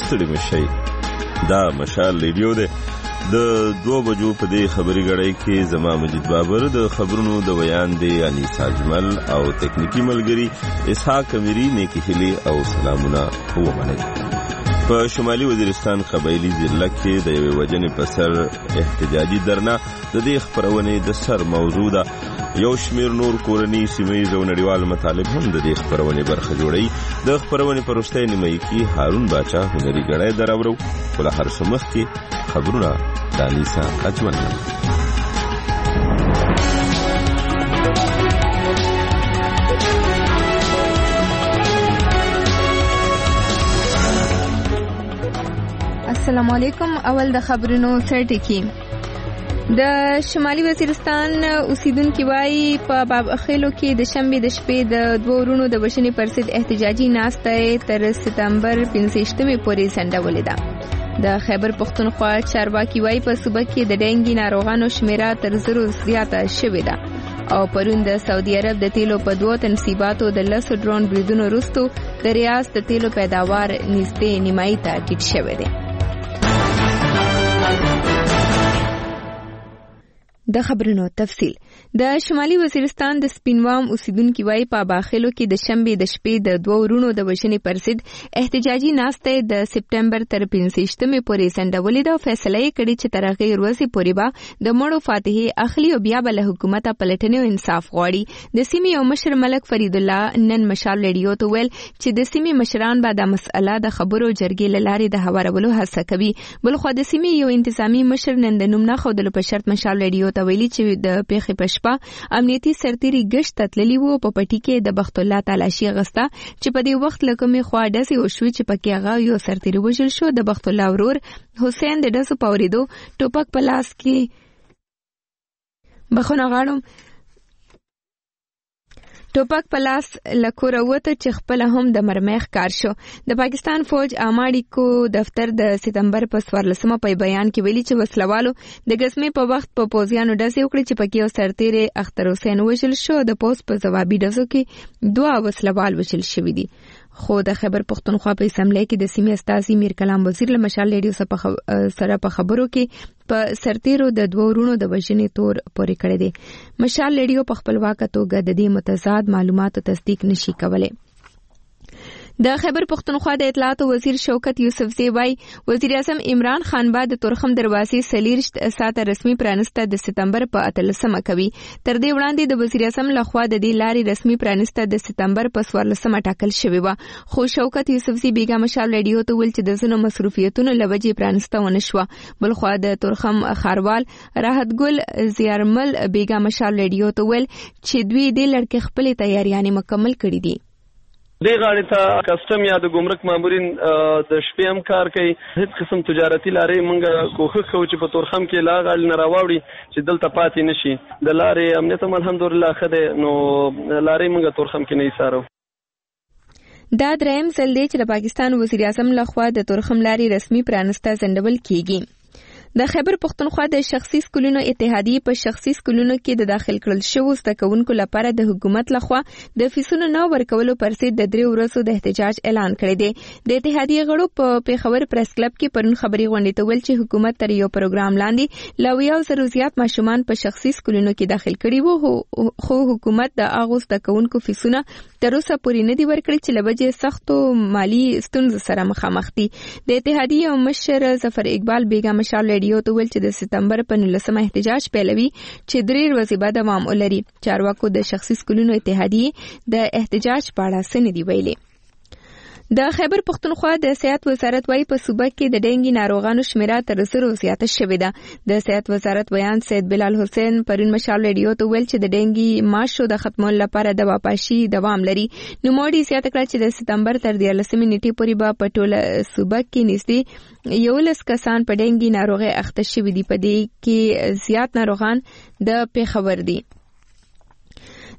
ستړي مشي. دا مشال ریډیو دی. د 2 بجو په دې خبري غړی کې زما مجید بابر، د خبرونو د بیان دی انیسا جمل او تکنیکی ملګری اسحاق امیری. نیکی هلی او سلامونه ومنئ. په شمالي وزیرستان قبایلی ضلع کې د یوې وجنې په سر احتجاجي درنه د دې خپرونې د سر موضوع ده. یو شمیر نور کورني سیمه‌ییز او نړیوال مطالب هم د دې خپرونې برخه جوړوي. د خپرونې په وروستۍ نیمایي کې هارون باچا هنري غړی دراوړو. خو له هر څه مخکې خبرونه د انیسا اجمل. السلام علیکم. اول د خبرونو سرټکی. د شمالي وزیرستان اوسیدونکو وايي په بابخیلو کې د شنبه د شپې د 2 ورونو د وژنې پر ضد احتجاجي ناسته تر سپتمبر 15 پورې سندولې ده. د خیبر پختونخوا چارواکي وايي په صوبه کې د ډینګي ناروغانو شمیره تر 0 زیاته شوې ده او پرون د سعودي عرب د تیلو په 2 تنصیباتو د 10 ډرون بریدونو وروسته د ریاض د تیلو پیداوار نږدې نیمایي ته ټیټ شوی دی. د خبرونو تفصیل. د شمالي وزیرستان د سپینوام اوسیدونکو وايي په باخلو کې د شنبه د شپې د 2 ورونو د وژنې پر ضد احتجاجي ناسته د سپتمبر تر 15 پورې سندولې ده. فیصله یې کړې چې تر هغې ورځې پورې به د مړو فاتحې اخلي او بیا به له حکومت پلټنې او انصاف غواړي. د سیمې یو مشر ملک فرید الله نن مشال ریډیو ته ویل چې د سیمې مشران به د مسأله د خبرو جرګې له لارې د هوارولو هڅه کوي. بلخو د سیمې یو انتظامی مشر نن د نوم نه ښودلو په شرط مشال ریډیو ته ویلي چې د پیښې په شپه امنیتي سرتیري گشت تللی وو. په پټي کې د بخت الله تلاشي غستا چې په دې وخت لکه خوا ډسې وشوي چې پکې هغه یو سرتیري وژل شو. د بخت الله ورور حسین د ډسو پوریدو ټوپک په لاس کې بخونه غاړم ټوپک په لاس لکوره وته چې خپل هم د مرمخ کار شو. د پاکستان فوج اماړي کو دفتر د سپتمبر په 14 په بیان کې ویلي چې وسلوالو د غزمې په وخت په پوزیانو ډزې وکړي چې پکې یو سرتیري اختر حسین وژل شو. د پوز په جوابي ډزو کې 2 وسلوال وژل شوي دي. خو د خیبر پختونخوا په اسمبلی کې د سیمې استازي میر کلام وزیر له مشال ریډیو سره په خبرو کې په سرتیرو د 2 ورونو د وژنې تور پورې کړی دی. مشال ریډیو په خپلواکه توګه د دې متضاد معلوماتو تصدیق نشي کولای. د خیبر پختونخوا د اطلاعات وزیر شوکت یوسفزی وايي وزیر اعظم عمران خان با د تورخم دروازې سلیرشت ساته رسمي پرانسته د سپتمبر په 18 کوي. تر دې وړاندې د وزیر اعظم لخوا د دې لارې رسمي پرانسته د سپتمبر په 14 ټاکل شوی و. خو شوکت یوسفزی بیګا مشال ریډیو ته ویل چې د زنو مصروفیتونو لوجې پرانسته ونه شو. بلخو د تورخم خاروال راحت ګل زیارمل بیګا مشال ریډیو ته ویل چې دوی د لړکې خپل تیاریاں مکمل کړې دي. دې غاړې ته کسټم یا د ګمرک مامورین د شپې هم کار کوي. هیڅ قسم تجارتي لارې مونږ کوښښ کوو چې په تورخم کې لا غاړې نه راوړي چې دلته پاتې نشي. د لارې امنیت هم الحمدلله ښه دی، نو لارې مونږ تورخم کې نه ایسارو. دا دریم ځل دی چې د پاکستان وزیر اعظم لخوا د تورخم لارې رسمي پرانسته ځنډول کیږي. د خیبر پختونخوا د شخصي سکولونو اتحادیه په شخصي سکولونو کې د داخل کړل شوو زده کوونکو لپاره د حکومت لخوا د فیسونو نه ورکولو پر ضد د 3 ورځو د احتجاج اعلان کړی دی. د اتحادیه غړو په پیښور پریس کلب کې پرون خبري غونډې ته ویل چې حکومت تر یو پروګرام لاندې لا 100 زیات ماشومان په شخصي سکولونو کې داخل کړي وو، خو حکومت د هغو زده کوونکو فیسونه تر اوسه پورې نه دي ورکړي چې لوجې سختو مالی ستونزو سره مخامخ دي. د اتحادیه مشر ظفر اقبال بیگا مشال ریډیو ته ویل چې د سپتمبر په 19 احتجاج پیلوي چې 3 ورځې بعد دوام ولري. چارواکو د شخصي سکولونو اتحادیه د احتجاج په اړه څه نه دی ویلي. د خیبر پختونخوا د صحت وزارت وايي په صوبه کې د ډینګي ناروغانو شمیره تر 0 زیاته شوې ده. د صحت وزارت بیان سید بلال حسین پرون مشال ریډیو ته ویل چې د ډینګي ماشو د ختمولو لپاره د واپاشي دوام لري. نو موډي زیاته کړه چې د سپتمبر تر 13 نیټې پورې به په ټوله صوبه کې نږدې 11 کسان په ډینګي ناروغي اخته شوي دي. په دې کې زیات ناروغان د پیښور دي.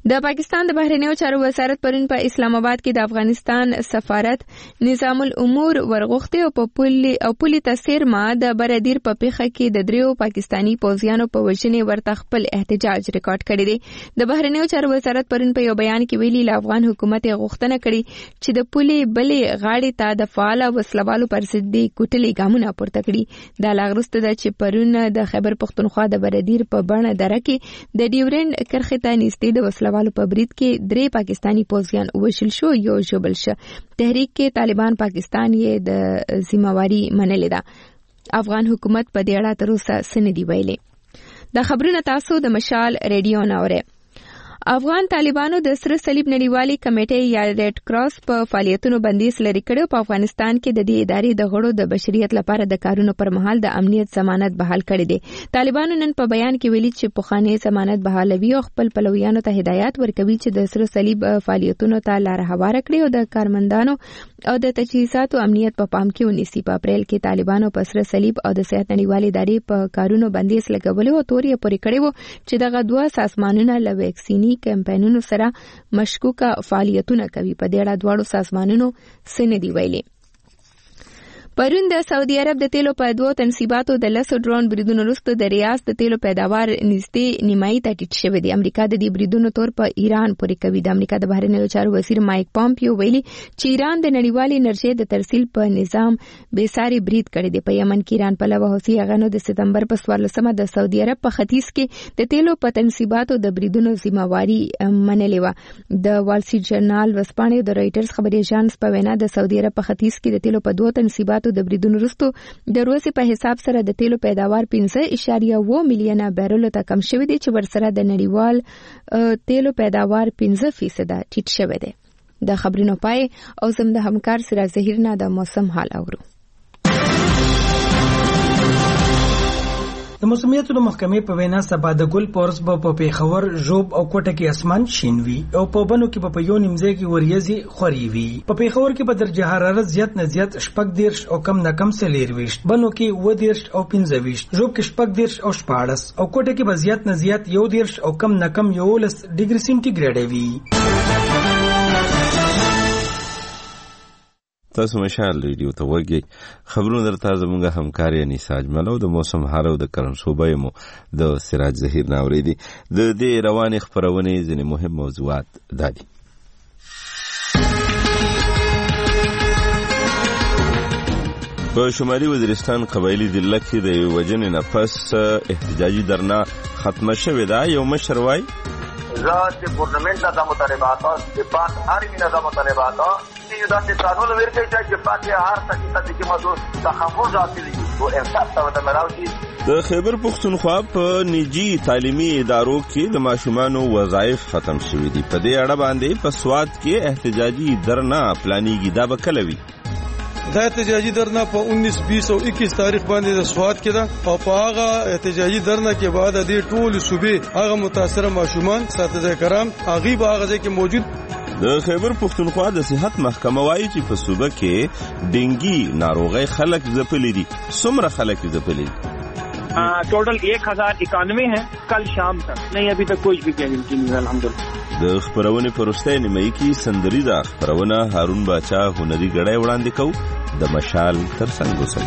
د پاکستان د بهرنیو چارو وزارت پرون په اسلام آباد کې د افغانستان سفارت نظام الامور ورغوښتي او پولي تسیر ما د بردیر په پیخه کې د دریو پاکستانی پوځیانو په وژنې ورته خپل احتجاج ریکارډ کړی دی. د بهرنیو چارو وزارت پرون په یو بیان کې ویلي له افغان حکومت غوښتنه کړې چې د پولي بلې غاړې ته د فعال وسلوالو پر ضد کوټلي ګامونه پورته کړي. دا لاغرسته ده چې پرون د خیبر پختونخوا د بردیر په بڼه دره کې د ډیورند کرښې ته نږدې د وسلوالو په برید کې 3 پاکستانی پوځیان وژل شو، یو ژوبل شو. تحریک کې طالبان پاکستان یې د ذمہواری منلې ده. افغان حکومت په دې اړه تر اوسه څه نه دی ویلي. د خبرونه تاسو د مشال ریډیو نه اورئ. افغان طالبانو د سره صلیب نړیوالي کمیټې یا ریډ کراس په فعالیتونو بندیز لري کړو. په افغانستان کې د دې ادارې د غړو د بشریت لپاره د کارونو پر مهال د امنیت ضمانت بحال کړی دی. طالبانو نن په بیان کې ویلي چې پخوانی ضمانت بحالوي او خپل پلویانو ته هدایت ورکوي چې د سره صلیب فعالیتونو ته لار هواره کړي او د کارمندانو او د تجهیزاتو امنیت په پام کې ونیسي. په اپریل کې طالبانو په سره صلیب او د صحت نړیوالي ادارې په کارونو بندیز لګولو او توري پورې کړی وو چې دغه دوه سازمانونه له ویکسینی کمپاینونو سره مشکوکه فعالیتونه کوي. په دې اړه دواړو سازمانونو څه نه دی ویلي. پرون د سعودي عرب د تیلو په 2 تنصیباتو د 10 ډرون بریدونو وروسته د ریاض د تیلو پیداوار نږدې نیمایي ته ټیټ شوی دی. امریکا د دې بریدونو تور په ایران پورې کوي. د امریکا د بهرنیو چارو وزیر مایک پامپیو ویلي چې ایران د نړیوالې انرژي د ترسیل په نظام بېساري برید کړی دی. په یمن کې ایران په لوه حوثي هغانو د سپتمبر په 14مه د سعودي عرب په ختیځ کې د تیلو په تنصیباتو د بریدونو ذمہواری منلې و. د وال سټریټ جرنال ورځپاڼې د رائټرز خبري اژانس په وینا د سعودي عرب په ختیځ کې د تیلو په 2 تنصیباتو د بریدونو وروسته د روسي په حساب سره د تیلو پیداوار 15.2 میلیونه بیرلو ته کم شوی دی چې ورسره د نړیوال تیلو پیداوار 15% ټیټ شوی دی. د خبرونو پای او زم د همکار سراج ظهیر نه د موسم حال اورو. د موسمیاتو د محکمې په وینا سبا د ګل پورس په پیښور، ژوب او کوټه کې اسمان شین وي او په بنو کې په یو نیمځای کې وریځي خوري وي. په پیښور کې په درجه حرارت زیات نه زیات 14 او کم نه کم 23، بنو کې 10 او 15، ژوب کې 14 او 14 او کوټه کې به زیات نه زیات 11 او کم نه کم 11 ډیګري سنټیګریډ وي. تاسو مشال ریډیو ته وګورئ. خبرونه درته زموږ همکار انیسا اجمل او د موسم حال او د کرن صوبې مو د سراج ظهیر نه اوریدي. د دې روانې خبرونه ځینې مهم موضوعات دادي. په شمالي وزیرستان قبایلی ضلع کې د وجنې نه پس احتجاجي درنا ختمه شوې ده. یو مشر وایي ذات ګورنمنت د مطالبات د پات هر مینه د مطالبات چې د قانون ورکړي چې پات هر څه چې موضوع تخفض حاصلي او انصاف ته ودمراوي. د خیبر پختونخوا په نجی تعلیمي ادارو کې د ماشومانو وظایف ختم شوي دي. په دې اړه باندې په سوات کې احتجاجي درنا پلانیږي. دا به کله وي؟ دا احتجاجی درنا په 19، 20 او 21 تاریخ باندې د سوات کې ده او په هغه احتجاجی درنا کې بعد د ټول صوبې هغه متاثر ماشومان ساتنه کرام هغه به هغه کې موجود. د خیبر پختونخوا د صحت محکمه وايي چې په صوبه کې ډینګي ناروغي خلک ځپلي دي. څومره خلک ځپلي دي؟ ٹوٹل 1091 ہیں کل شام تک. نہیں ابھی تک کوئی بھی گارنٹی نہیں الحمدللہ. د خبرونه پرسته نیمه کې سندریزه خبرونه هارون باچا هنري غړای وړاندې کو د مشال تر څنګ وسل.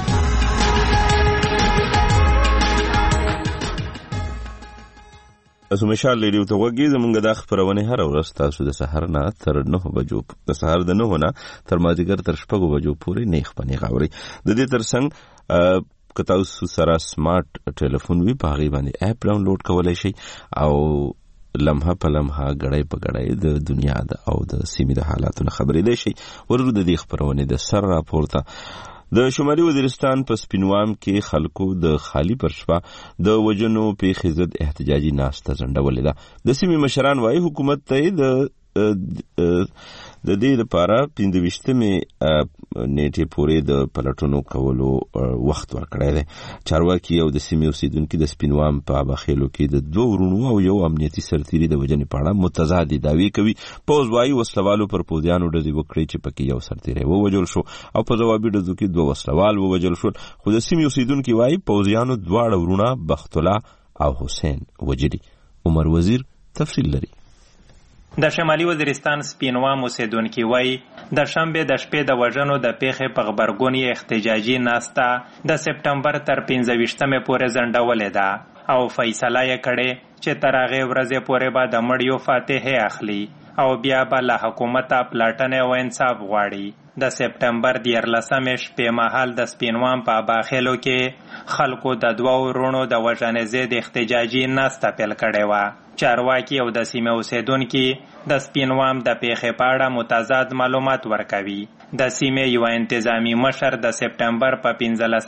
تاسو مشال ریډیو ته وګورئ. زمونږ د خبرونه هر ورځ تاسو د سحر نه تر 9 بجو د سحر د 9 نه تر مازیګر تر 6 بجو پورې نیخ پنی غاوري. د دې تر څنګ که تاسو سره سمارټ ټلیفون وي په هغه باندې اپ ډاونلوډ کولای شئ او لمحه په لمحه غړای په غړای د دنیا د او د سیمې د حالاتو خبرې دی شي. ورته د دې خبرونه د سر راپورته د شمالي وزیرستان په سپینوام کې خلکو د خالی پرشپا د وجنو په خزد احتجاجي ناشته زنډولې ده. د سیمې مشران وايي حکومت ته د دې لپاره 25مې نیټه پورې د پلټونو کولو وخت ورکړی دی. چارواکي او د سیمې اوسیدونکو د سپینوام په اباخیلو کې د 2 ورونو او یو امنیتي سرتیري د وجنې په اړه متضاد دعوی کوي. پوز وايي وسلوالو پر پوزیانو ډزې وکړي چې پکې یو سرتیری ووجل شو او په جوابي ډزو کې 2 وسلوال ووجل شول. خو د سیمې اوسیدونکو وايي پوزیانو دواړه ورونه بخت الله او حسین وجري. عمر وزیر تفصیل لري. د شمالي وزیرستان سپینوام اوسیدونکي وایي د شنبې د شپې د وژنو د پیښې په غبرګون یې احتجاجي ناسته د سپټمبر تر 15مې پورې ځنډولې ده او فیصله یې کړې چې تر هغې ورځې پورې به د مړیو فاتحې اخلي او بیا به له حکومته پلاټنې او انصاف غواړي. د سپټمبر 14 شپې مهال د سپینوام په اباخیلو کې خلکو د 2 وروڼو د وژنې ضد احتجاجي ناسته پیل کړې وه. چارواکي او د سیمې اوسیدونکي د سپینوام د پیښې په اړه متضاد معلومات ورکوي. د سیمې یو انتظامی مشر د سپټمبر په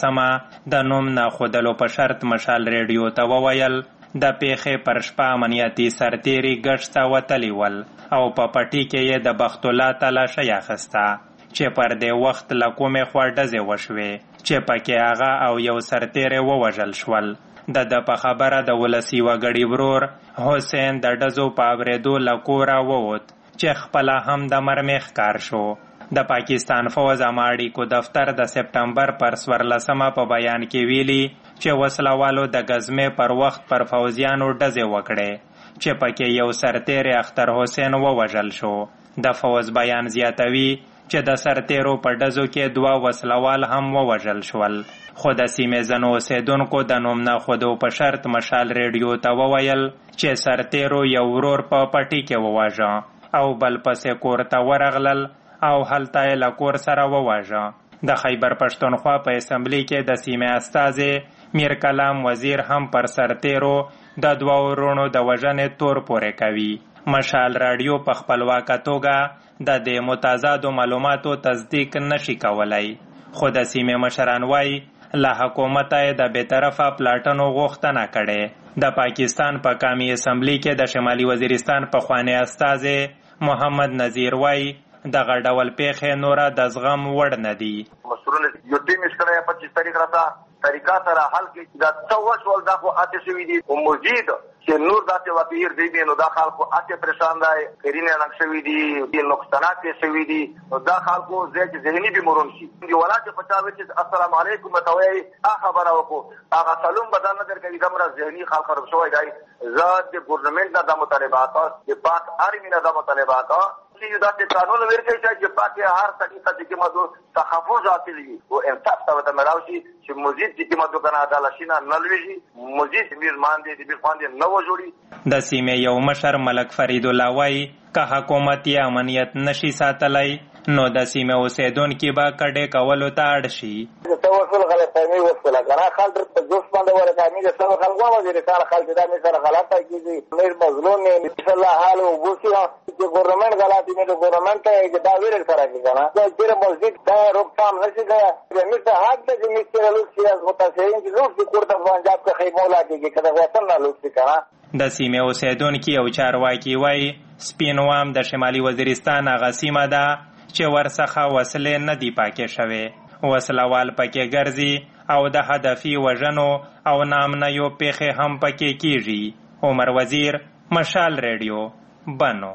15 د نوم ناخودلو په شرط مشال ریډیو ته وویل د پیښې پر شپه امنیتي سرتیري ګشت ته وتلي ول او په پټي کې یې د بخت الله تلاشۍ اخیسته چې پر دې وخت له کومې خوا ډزې وشوې چې پکې هغه او یو سرتیری ووژل شول. د په خبره د ولسي وګړي ورور حسین د ډزو په اورېدو له کوره ووت چې خپله هم د مرمۍ ښکار شو. د پاکستان فوز عامه اړیکو دفتر د سپټمبر پر 14 په بیان کې ویلي چې وسلوالو د غزمې پر وخت پر فوزیانو ډزې وکړې چې پکې یو سرتیری اختر حسین ووژل شو. د فوز بیان زیاتوي چې د سرتیرو په ډزو کې 2 وسلوال هم ووژل شول. خو د سیمې ځینو اوسیدونکو د نوم ناخودو په شرط مشال ریډیو ته وویل چې سرتیرو یو ورور په پټي کې وواژه او بل پسې کور ته ورغلل او هلته یې له کور سره وواژه. د خیبر پښتونخوا په اسمبلی کې د سیمې استازی میر کلام وزیر هم پر سرتیرو د 2 وروڼو د وژنې تور پورې کوي. مشال رادیو په خپلواکه توګه د دې متضادو معلوماتو تصدیق نشي کولای. خو د سیمې مشران وایي له حکومته یې د بېطرفه پلاټنو غوښتنه کړې. د پاکستان په قومي اسمبلی کې د شمالي وزیرستان پخوانی استازی محمد نذیر وایي دغه ډول پیښې نوره د زغم وړ نه دي. مسؤلین یو ټیم اشکره 25 تاریخ راته طریقه سره حل کې دا څو شول دا خو اته شوی دي او مزید چې نور داسې واقعیر دی نو دا خلکو اته پریشان دی خیرینه نک شوی دي د نقصانات شوی دي نو دا خلکو زه ذهني بیمارون شي دی ولادت پچاوي چې السلام علیکم متوي خبره وکړو هغه سلام بدل نه درکې دمر ذهني خلک خراب شوی دی زاد د ګورنمنت د مطالبات د پاک ارمی د مطالبات چې دا د قانون ورکړي چې پاکه هر طریقه چې موضوع تحفظ حاصل وي او انصاف ته وتمراوي چې مزید چې موضوع کنه عدالت شینه نلوي مزید میرمان دي د بیرخوان نو جوړي. د سیمې یو مشر ملک فرید الله وایي که حکومت یې امنیت نشي ساتلی نو د سیمې اوسیدونکي به کډې کولو ته اړ شي. توسل غلطامي وکړه کنه خلک په جوش باندې ورکامي د سره خلکو وزیرستان خلک دا می سره غلطه کیږي میر مظلوم نه ان الله حال او بوسي چې ګورنمنت غلطي نه ګورنمنت ته دا ویل سره کیږي چې چیرې مسجد دا روکثام نشي کړی د مست حق د مستر لوسی از متاسفین چې روح کوړه پنجاب ته خیمولا کیږي کله وطن نه لوسی کنه. د سیمې اوسیدونکي او چارواکي وایي سپینوام د شمالي وزیرستان هغه سیمه ده چې ورڅخه وسلې نه دي پاکې شوې. وسلوال پکې ګرځي او د هدفي وژنو او نامنیو پیښې هم پکې کیږي. عمر وزیر مشال ریډیو بنو.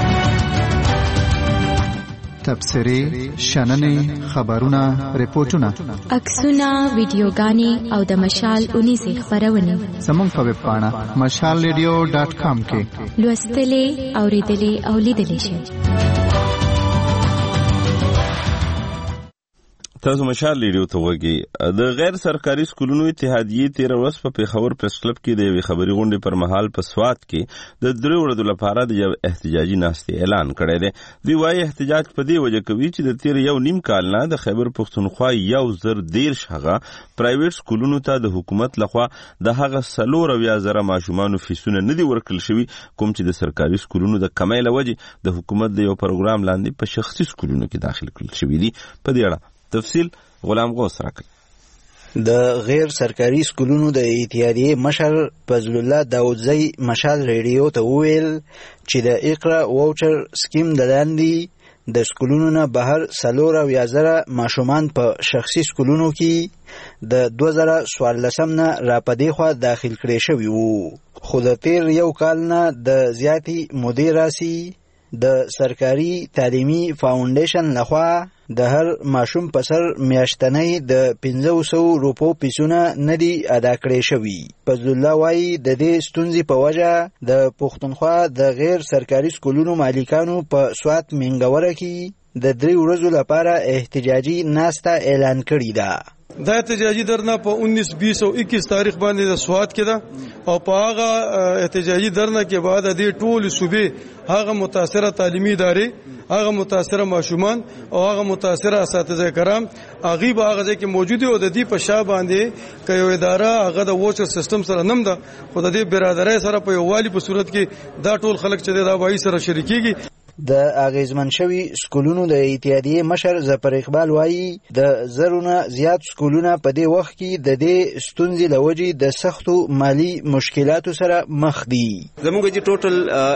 تبصرې شننې خبرونه ریپورتونه عکسونه ویډیوګانې او د مشال 19 خبرونه زموږ په ویب پاڼه mashalradio.com کې لوستلې اوریدلې او لیدلې شئ. تاسو مشال ریډیو ته وګورئ. د غیر سرکاري سکولونو اتحادیې 13 ورځ په پیښور پریس کلب کې د یوې خبري غونډې پر مهال په سوات کې د 3 ورځو لپاره د یو احتجاجي ناستې اعلان کړی دی. دوی وايي احتجاج په دې وجه کوي چې د تیر یو نیم کال نه د خیبر پښتونخوا 113 هغه پرایویټ سکولونو ته د حکومت لخوا د هغه 4,000 ماشومانو فیسونه نه دي ورکړل شوي کوم چې د سرکاري سکولونو د کمۍ له وجې د حکومت د یو پروګرام لاندې په شخصي سکولونو کې داخل کړل شوي دي. په دې اړه تفصیل غلام غوث راکړي. د غیر سرکاري سکولونو د اتحادیې مشر فضل الله داودزی مشال ریډیو ته وویل چې د اقرا واوچر سکیم د لاندې د سکولونو نه بهر 4,000 ماشومان په شخصي سکولونو کې د 2014 نه راپدې خوا داخل کړي شوي وو. خو د تیر یو کال نه د زیاتې مودې راسي د سرکاري تعلیمي فاونډیشن لخوا د هر ماشوم په سر میاشتنی د 1500 روپو پیسونه ندي ادا کړی شوي. فضل الله وایي د دې ستونزې په وجه د پښتونخوا د غیر سرکاري سکولونو مالکانو په سوات منګوره کې د 3 ورځو لپاره احتجاجي ناسته اعلان کړې ده. دا احتجاجی درنه په 19 20 او 21 تاریخ باندې د سواد کې ده او په هغه احتجاجی درنه کې بعد د ټول صوبې هغه متاثره تعلیمي ادارې هغه متاثره ماشومان او هغه متاثره اساتذه کرام هغه به هغه کې موجود او د دې په شا باندې که یو اداره هغه د ووچر سیستم سره نم ده خو د دې برادرۍ سره په یووالي په صورت کې دا ټول خلک چې دا وایي سره شریکيږي. د اغیزمن شوی سکولونو د اتحادیې مشر ظفر اقبال وایي د زرونه زیات سکولونه په دې وخت کې د دې ستونزې لوجې د سختو مالی مشکلاتو سره مخ دي. زموږ چې ټوټل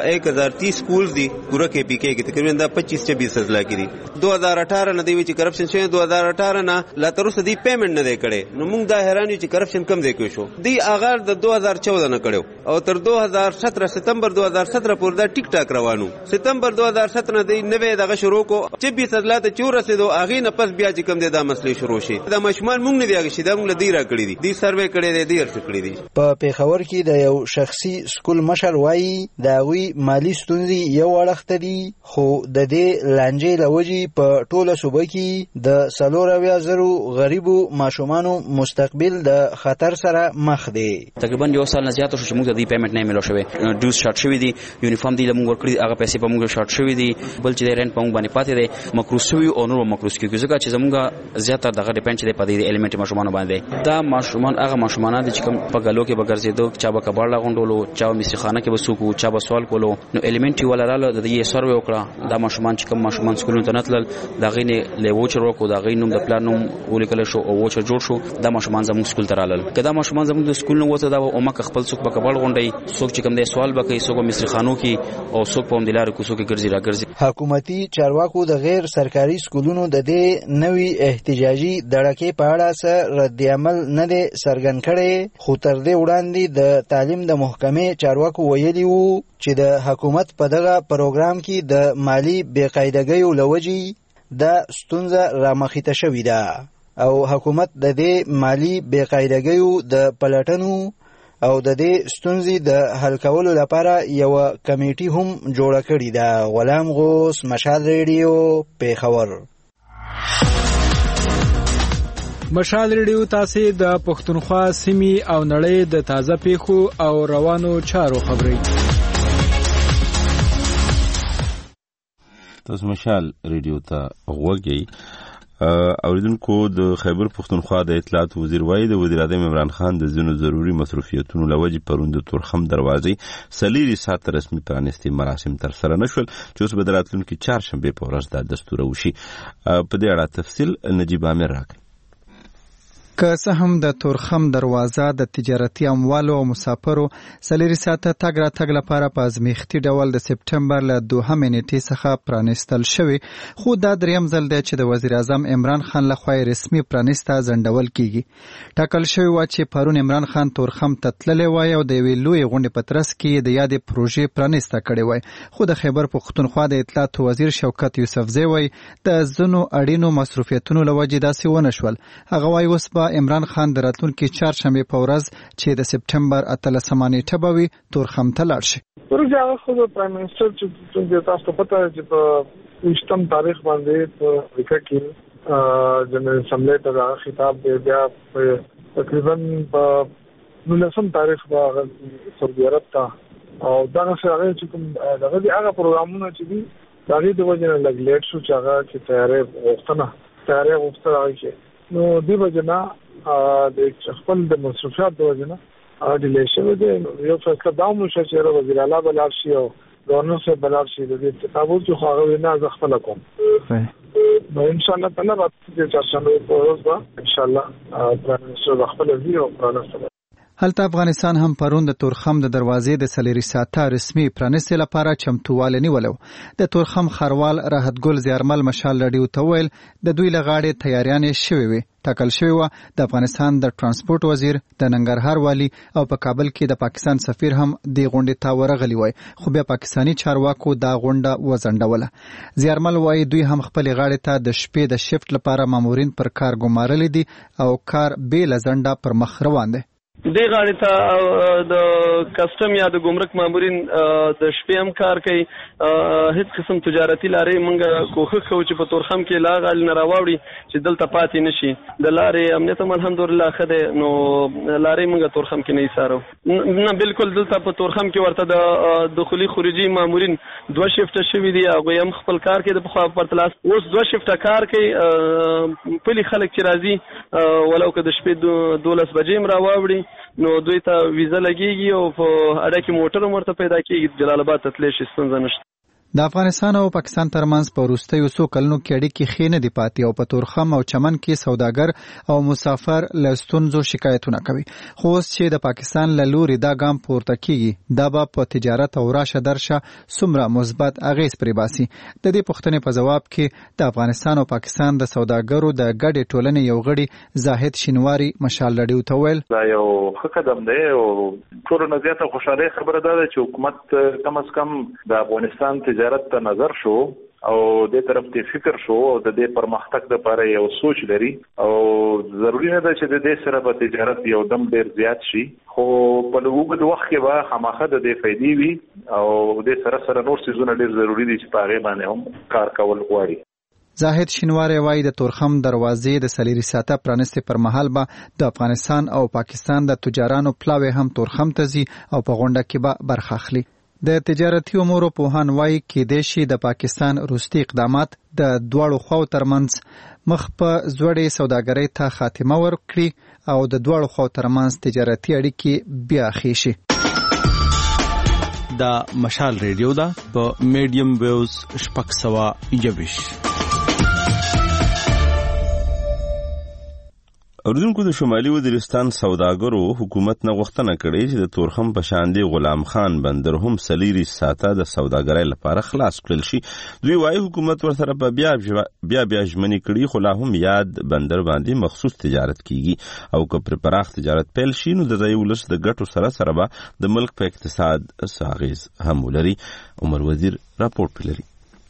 1030 سکولز دي پوره کې پی کې تقریبا د 25-26 اضلاع کې دي. 2018 نه دی چې کرپشن شوی 2018 نه لا تر اوسه دی پیمنٹ نه دی کړي. نو موږ دا حیران یو چې کرپشن کم دی کوي شو دی اغار د 2014 نه کړو او تر 2017 سپتمبر 2017 پورې دا ټیک ټاک روانو. سپتمبر 2017 دی نوې دغه شروع کو چې 20 اضلاع ته چور رسیدو اغه نه پس بیا چې کم دی دا مسلې شروع شي. دا مشمول موږ نه دی هغه شي دا موږ لدی را کړی دي سروې کړی دی ارڅ کړی دي. په پیښور کې د یو شخصي سکول مشر وایي دا وی مالی ستونزې یو وړخت دي خو د دې لانجې لوجې په ټوله صوبه کې د 400,000 غریبو ماشومانو مستقبل د خطر سره مخ دی. تقریبا یو سال نه زیات شو چې موږ د دې پیمنٹ نه ملو شوی ډوز شارټ شوی دي یونیفارم دی موږ ورکړي هغه پیسې په موږ شارټ شوی دي بل چې رنت په موږ باندې پاتې دي مکروس شوی او نور مکروس کیږي ځکه چې زموږ زیاته دغه ډیپند چې په دې الیمنت ماشومان باندې دا ماشومان هغه ماشومان دي چې کوم په غلو کې بغرزیدو چا به کباړ لاغونډولو چا مستخانه کې وسوکو چا به سوال کولو نو الیمنت ولاله د دې سروې وکړه دا ماشومان چې کوم ماشومان سکولونو ته نتلل دا غینه لیوچر ورکو دا غینوم د پلانوم ولیکل شو او وچر جوړ شو دا ماشومان زموږ سکول ته رالل کدا ماشومان زموږ د سکول نو وته دا او مکه خپل څوک به کباړ غونډي څوک چې کوم د سوال بکې څوک مستخانو کې او څوک په مدلار کو څوک ګرځي راګرځي. حکومتي چارواکو د غیر سرکاري سکولونو د دې نوي احتجاجي دړکې په اړه سره رد عمل نه دی څرګند کړی خو تر دې وړاندې د تعلیم د محکمې چارواکو ویلي وو چې د حکومت په دغه پروګرام کې د مالی بېقاعدګیو لوجې د ستونزه رامخته شوې ده او حکومت د دې مالی بېقاعدګیو د پلټنو او د دې ستونزې د حل کولو لپاره یو کمیټي هم جوړه کړې ده. غلام غوث، مشال ریډیو، پیښور. مشال ریډیو تاسو د پښتونخوا سیمې او نړۍ د تازه پیښو او روانو چارو خبري. تاسو مشال ریډیو ته غوږی. اوریدونکو د خیبر پښتونخوا د اطلاعات وزیر وایي د وزیر اعظم عمران خان د ځینو ضروري مصروفیتونو لوجې پرون د تورخم دروازې سلیری سات رسمي پرانستي مراسم تر سره نشول چې اوس به د راتلونکي چهارشنبې په ورځ دا دستور وشي. په دې اړه تفصیل نجیب عامر راکړي. که څه هم د تورخم دروازه د تجارتي اموالو او مسافرو سلیری ساته تګ را تګ لپاره په ازمیښتي ډول د سپټمبر له 2 نیټې څخه پرانستل شوی خو دا دریم ځل دی چې د وزیر اعظم عمران خان لخوا رسمي پرانسته ځنډول کیږي. ټاکل شوی و چې پرون عمران خان تورخم ته تللی وای او د یوې لویې غونډې په ترڅ کې د یادې پروژې پرانسته کړې وای خو د خیبر پښتونخوا د اطلاعات وزیر شوکت یوسفزی وای د ځینو اړینو مصروفیتونو له وجې داسې ونه شول. هغه وای اوس عمران خان د راتلونکي چهارشنبې په ورځ چې د سپټمبر 18 نیټه به وي تورخم ته لاړ شي. پروژه هغه خو د پرایم منسټر چې تاسو ته پته چې په 20 تاریخ باندې په امریکا کې جنرال اسمبلی ته خطاب دی بیا تقریبا په 19 تاریخ باندې سعودي عرب ته او دا څنګه چې کوم هغه پروګرامونه چې دي دا د وجه نه لګلیټ شو چې هغه چې تیارې وختونه نو دی وجنا د خپل د مصروفیات د وجنا ډیلی شوی دی. یو فیصله دا مو شو چې وزیر اعلی بلار شي او گورنر صاحب بلار شي د دې تابوت خو هغه نه ز خپل کوم نو ان شاء الله تعالی راتلونکي چهارشنبه په ورځ به ان شاء الله پرانستل خپل وی او پرانستل هلته افغانستان هم پرون د تورخم د دروازې د سلیری ساته رسمي پرانستې لپاره چمتووالی نیولو. د تورخم خروال راحت ګل زیارمل مشال رادیو ته ویل د دوی لغاړې تیاریانې شوې وي. ټاکل شوی و د افغانستان د ترانسپورت وزیر، د ننګرهار والی او په کابل کې د پاکستان سفیر هم د غونډې ته ورغلی وای، خو بیا پاکستانی چارواکو دا غونډه وځنډوله. زیارمل وای دوی هم خپل غاړې ته د شپې د شفت لپاره مامورین پر کار ګمارل دي او کار به لزنده پر مخ روان دی. دې غاړې ته د کسټم یا د ګمرک مامورین د شپې هم کار کوي. هیڅ قسم تجارتي لارې موږ کوښښ کوو چې په تورخم کې لا غاړې نه راواوړي چې دلته پاتې نشي. د لارې امنیت هم الحمدلله ښه دی، نو لارې موږ تورخم کې نه ایسارو نه، بالکل دلته په تورخم کې ورته د دخولي خروجي مامورین 2 شفټه شوي دي، هغوی هم خپل کار کوي د پخوا پرتله اوس 2 شفټه کار کوي. پلي خلک چې راځي ولو که د شپې 12 بجې هم راواوړي نو دوی ته ویزه لګیږي او په اډه کې موټر هم ورته پیدا کېږي، جلال آباد ته تللی شي، ستونزه نشته. د افغانستان او پاکستان ترمنځ په وروستیو څو کلونو کې اړیکې ښې نه دي پاتې او په تورخم او چمن کې سوداګر او مسافر له ستونزو شکایتونه کوي. خو اوس چې د پاکستان له لوري دا ګام پورته کیږي، دا به په تجارت او راشه درشه څومره مثبت اغیز پرې باسي. د دې پوښتنې په جواب کې د افغانستان او پاکستان د سوداګرو د ګډې ټولنې یو غړي زاهد شینواری مشال رادیو ته ویل دا یو ښه قدم دی او ټولو نه زیاته خوشحالي خبره ده چې حکومت کم از کم د افغانستان تجارت ته نظر شو او د طرف ته فکر شو او د دې پرمختګ لپاره یو سوچ لري او ضروری نه ده چې د دې سره به تجارت یو دم ډیر زیات شي، خو په لوګد وخت کې به خامخا د دې فائدې وي او د سره نور څیزونه ډیر ضروری دي چې په هغه باندې هم کار کول غواړي. زاهد شینواری وایي د تورخم دروازې د سلیری ساته پرانستې پر مهال به د افغانستان او پاکستان د تجارانو پلاوی هم تورخم ته ځي او په غونډه کې به برخه اخلي. د تجارتي امورو پوهان وایي کېدای شي د پاکستان وروستي اقدامات د دواړو خواو ترمنځ مخ په زوړې سوداګرۍ ته خاتمه ورکړي او د دواړو خواو ترمنځ تجارتي اړیکې بیا ښې شي. دا مشال ریډیو ده په میډیم ویوز 621. اردوونکو د شمالي وزیرستان سوداګرو حکومت نه غوښتنه کړې چې د تورخم په شان دی غلام خان بندر هم سلیری ساته د سوداګرۍ لپاره خلاص کړل شي. دوی وايي حکومت ورسره په بیا ژمنې کړي، خو لا هم یاد بندر باندې مخصوص تجارت کیږي او که پر پراخ تجارت پیل شي نو د ځای ولس د ګټو سره به د ملک په اقتصاد اغیز هم ولري. عمر وزیر راپورټ لري.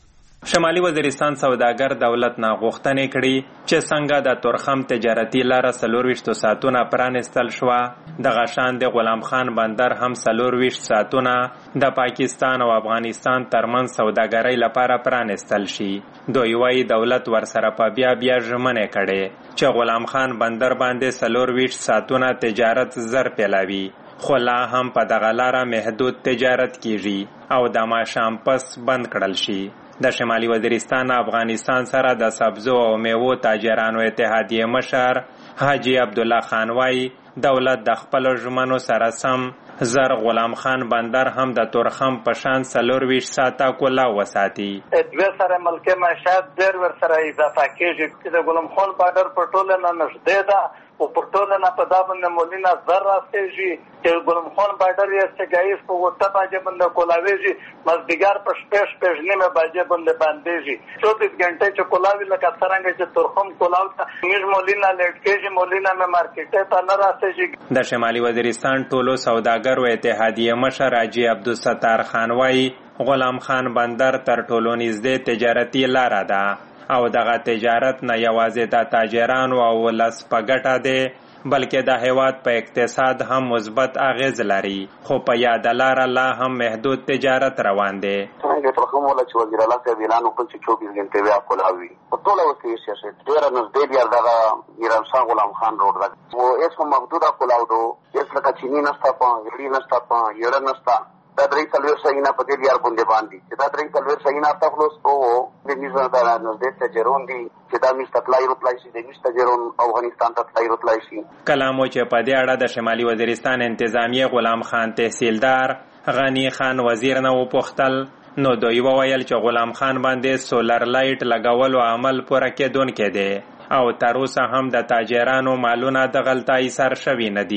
شمالي وزیرستان سوداګر دولت نه غوښتنې کړي چې څنګه د تورخم تجارتي لاره 24 ساعتونه پرانستل شوه، دغه شان د غلام خان بندر هم 24 ساعتونه د پاکستان او افغانستان ترمنځ سوداګرۍ لپاره پرانستل شي. دوی وايي دولت ورسره په بیا ژمنې کړي چې غلام خان بندر باندې 24 ساعتونه تجارت زر پیلاوي، خو لا هم په دغه لاره محدود تجارت کیږي او د ماښام پس بند کړل شي. د شمالي وزیرستان افغانستان سره د سبزو او میوو تاجرانو اتحادیه مشر حاجی عبدالله خان وايي دولت د خپل ژمنو سره سم زر غلام خان بندر هم د تورخم په شان 24 ساعته کولا وساتي. دوی سره ملکه معیشت ډېر ورسره اضافه کېږي. د غلام خان بندر په ټوله نه نږدې ده او په ټوله نه په دا باندې مولینا زر راستېږي چې غلام خان بندر یې سګایز په وټه باندې باندې کولاویږي، مزدګار په شپږ نیمه باندې باندېږي 24 غنټه چې کولاوي لکه څنګه چې تورخم کولاو ته میز مولینا لټ کېږي، مولینا مې مارکیټ ته نه راستېږي. د شمالي وزیرستان ټولو سوداګرو اتحادیه مشر حاجی عبدالستار خان وايي غلام خان بندر تر ټولو نږدې تجارتي لاره ده او دغه تجارت نه یوازې د تاجرانو او ولس په ګټه دی بلکې د هیواد په اقتصاد هم مثبت اغیز لري، خو په یاد لاره لا هم محدود تجارت روان دی. څنګه تورخم ولا چې وزیر اعلی صاحب اعلان وکړ چې 24 غنټې بیا کولاوي په ټوله وسیله سیاست ډیر نږدې دی دغه ایران شاه غلام خان روډ ده او اسمه محدوده کولاو دو اس لکه چینی نستا په غړي نستا په یړ نستا دا درې څلور سینا په دې یار باندې باندې چې دا درې څلور سینا تاسو او د میزان دا نږدې تجرون دي چې دا مستقلای روتلای شي د مستجرون افغانستان ته تلای روتلای شي. کلامو چې په دې اړه د شمالي وزیرستان انتظامیه غلام خان تحصیلدار غنی خان وزیر نه وپوښتل نو دوی وویل چې غلام خان باندې سولر لایټ لګولو عمل پوره کېدونکی دی او تر اوسه هم د تاجرانو مالونه د غلطۍ سر شوي نه دي.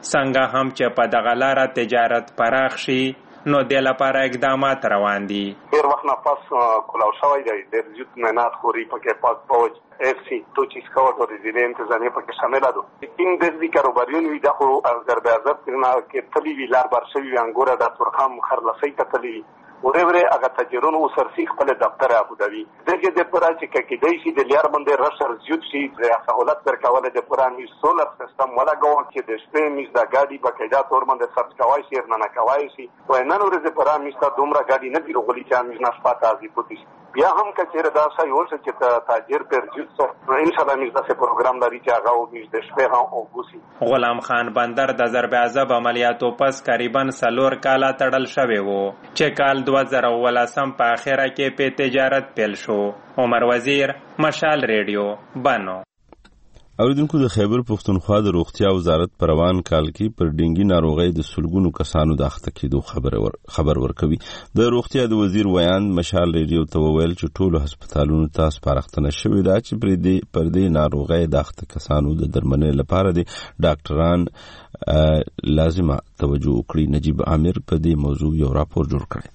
څنګه هم چې په دغه لاره تجارت پراخ شي نو د لپاره اقدامات روان دي. ډېر وخت نه پس کلاو شوی دی ډېر زیات مهنت خوري پکې پاک فوج FC تو چیز کا اور ریزیدنٹ انتظامیہ پکې شامل دي. ان د کاروباریون وی د خو ضربازت کړه کې تلی وی لار بار شوی انګور د ترخم خرلسي تلی ورېوره هغه تجربه او سرسي خپل دفتر ابوداوی دغه د پراچ کې دی چې د لیار باندې رشر زیات شي د سہولت ورکول د پرانی سولر سیستم ولا غو چې د شپې میز د ګاډي بقاعده تور باندې سرچ کوي شي نه کوي شي وینن ورځ پرانی میستا دومره ګاډي نه دی غولي چې میز نه شپه تازي پوتي بیا هم کچېره دا شای ورته چې تاجر پر جوت سره ان شاء الله میز د پروګرام لري چې هغه او میز د شپې هم او ګوسی. غلام خان بندر د ضرب عذاب عملیاتو پس تقریبا 4 کاله تړل شوی وو چې کال 2018 په اخره کې په تجارت پیل شو. عمر وزیر، مشال ریډیو، بانو. اوریدونکو د خیبر پښتونخوا د روغتیا وزارت پر روان کال کې پر ډینګي ناروغۍ د سلګونو کسانو د اخته کېدو خبر ورکوي. د روغتیا د وزیر ویان مشال ریډیو ته وویل چې ټولو هسپتالونو ته سپارښتنه شوې ده چې پر دې ناروغۍ د اخته کسانو د درملنې لپاره د ډاکټران لازمه توجه وکړي. نجیب عامر په دې موضوع یو راپور جوړ کړی.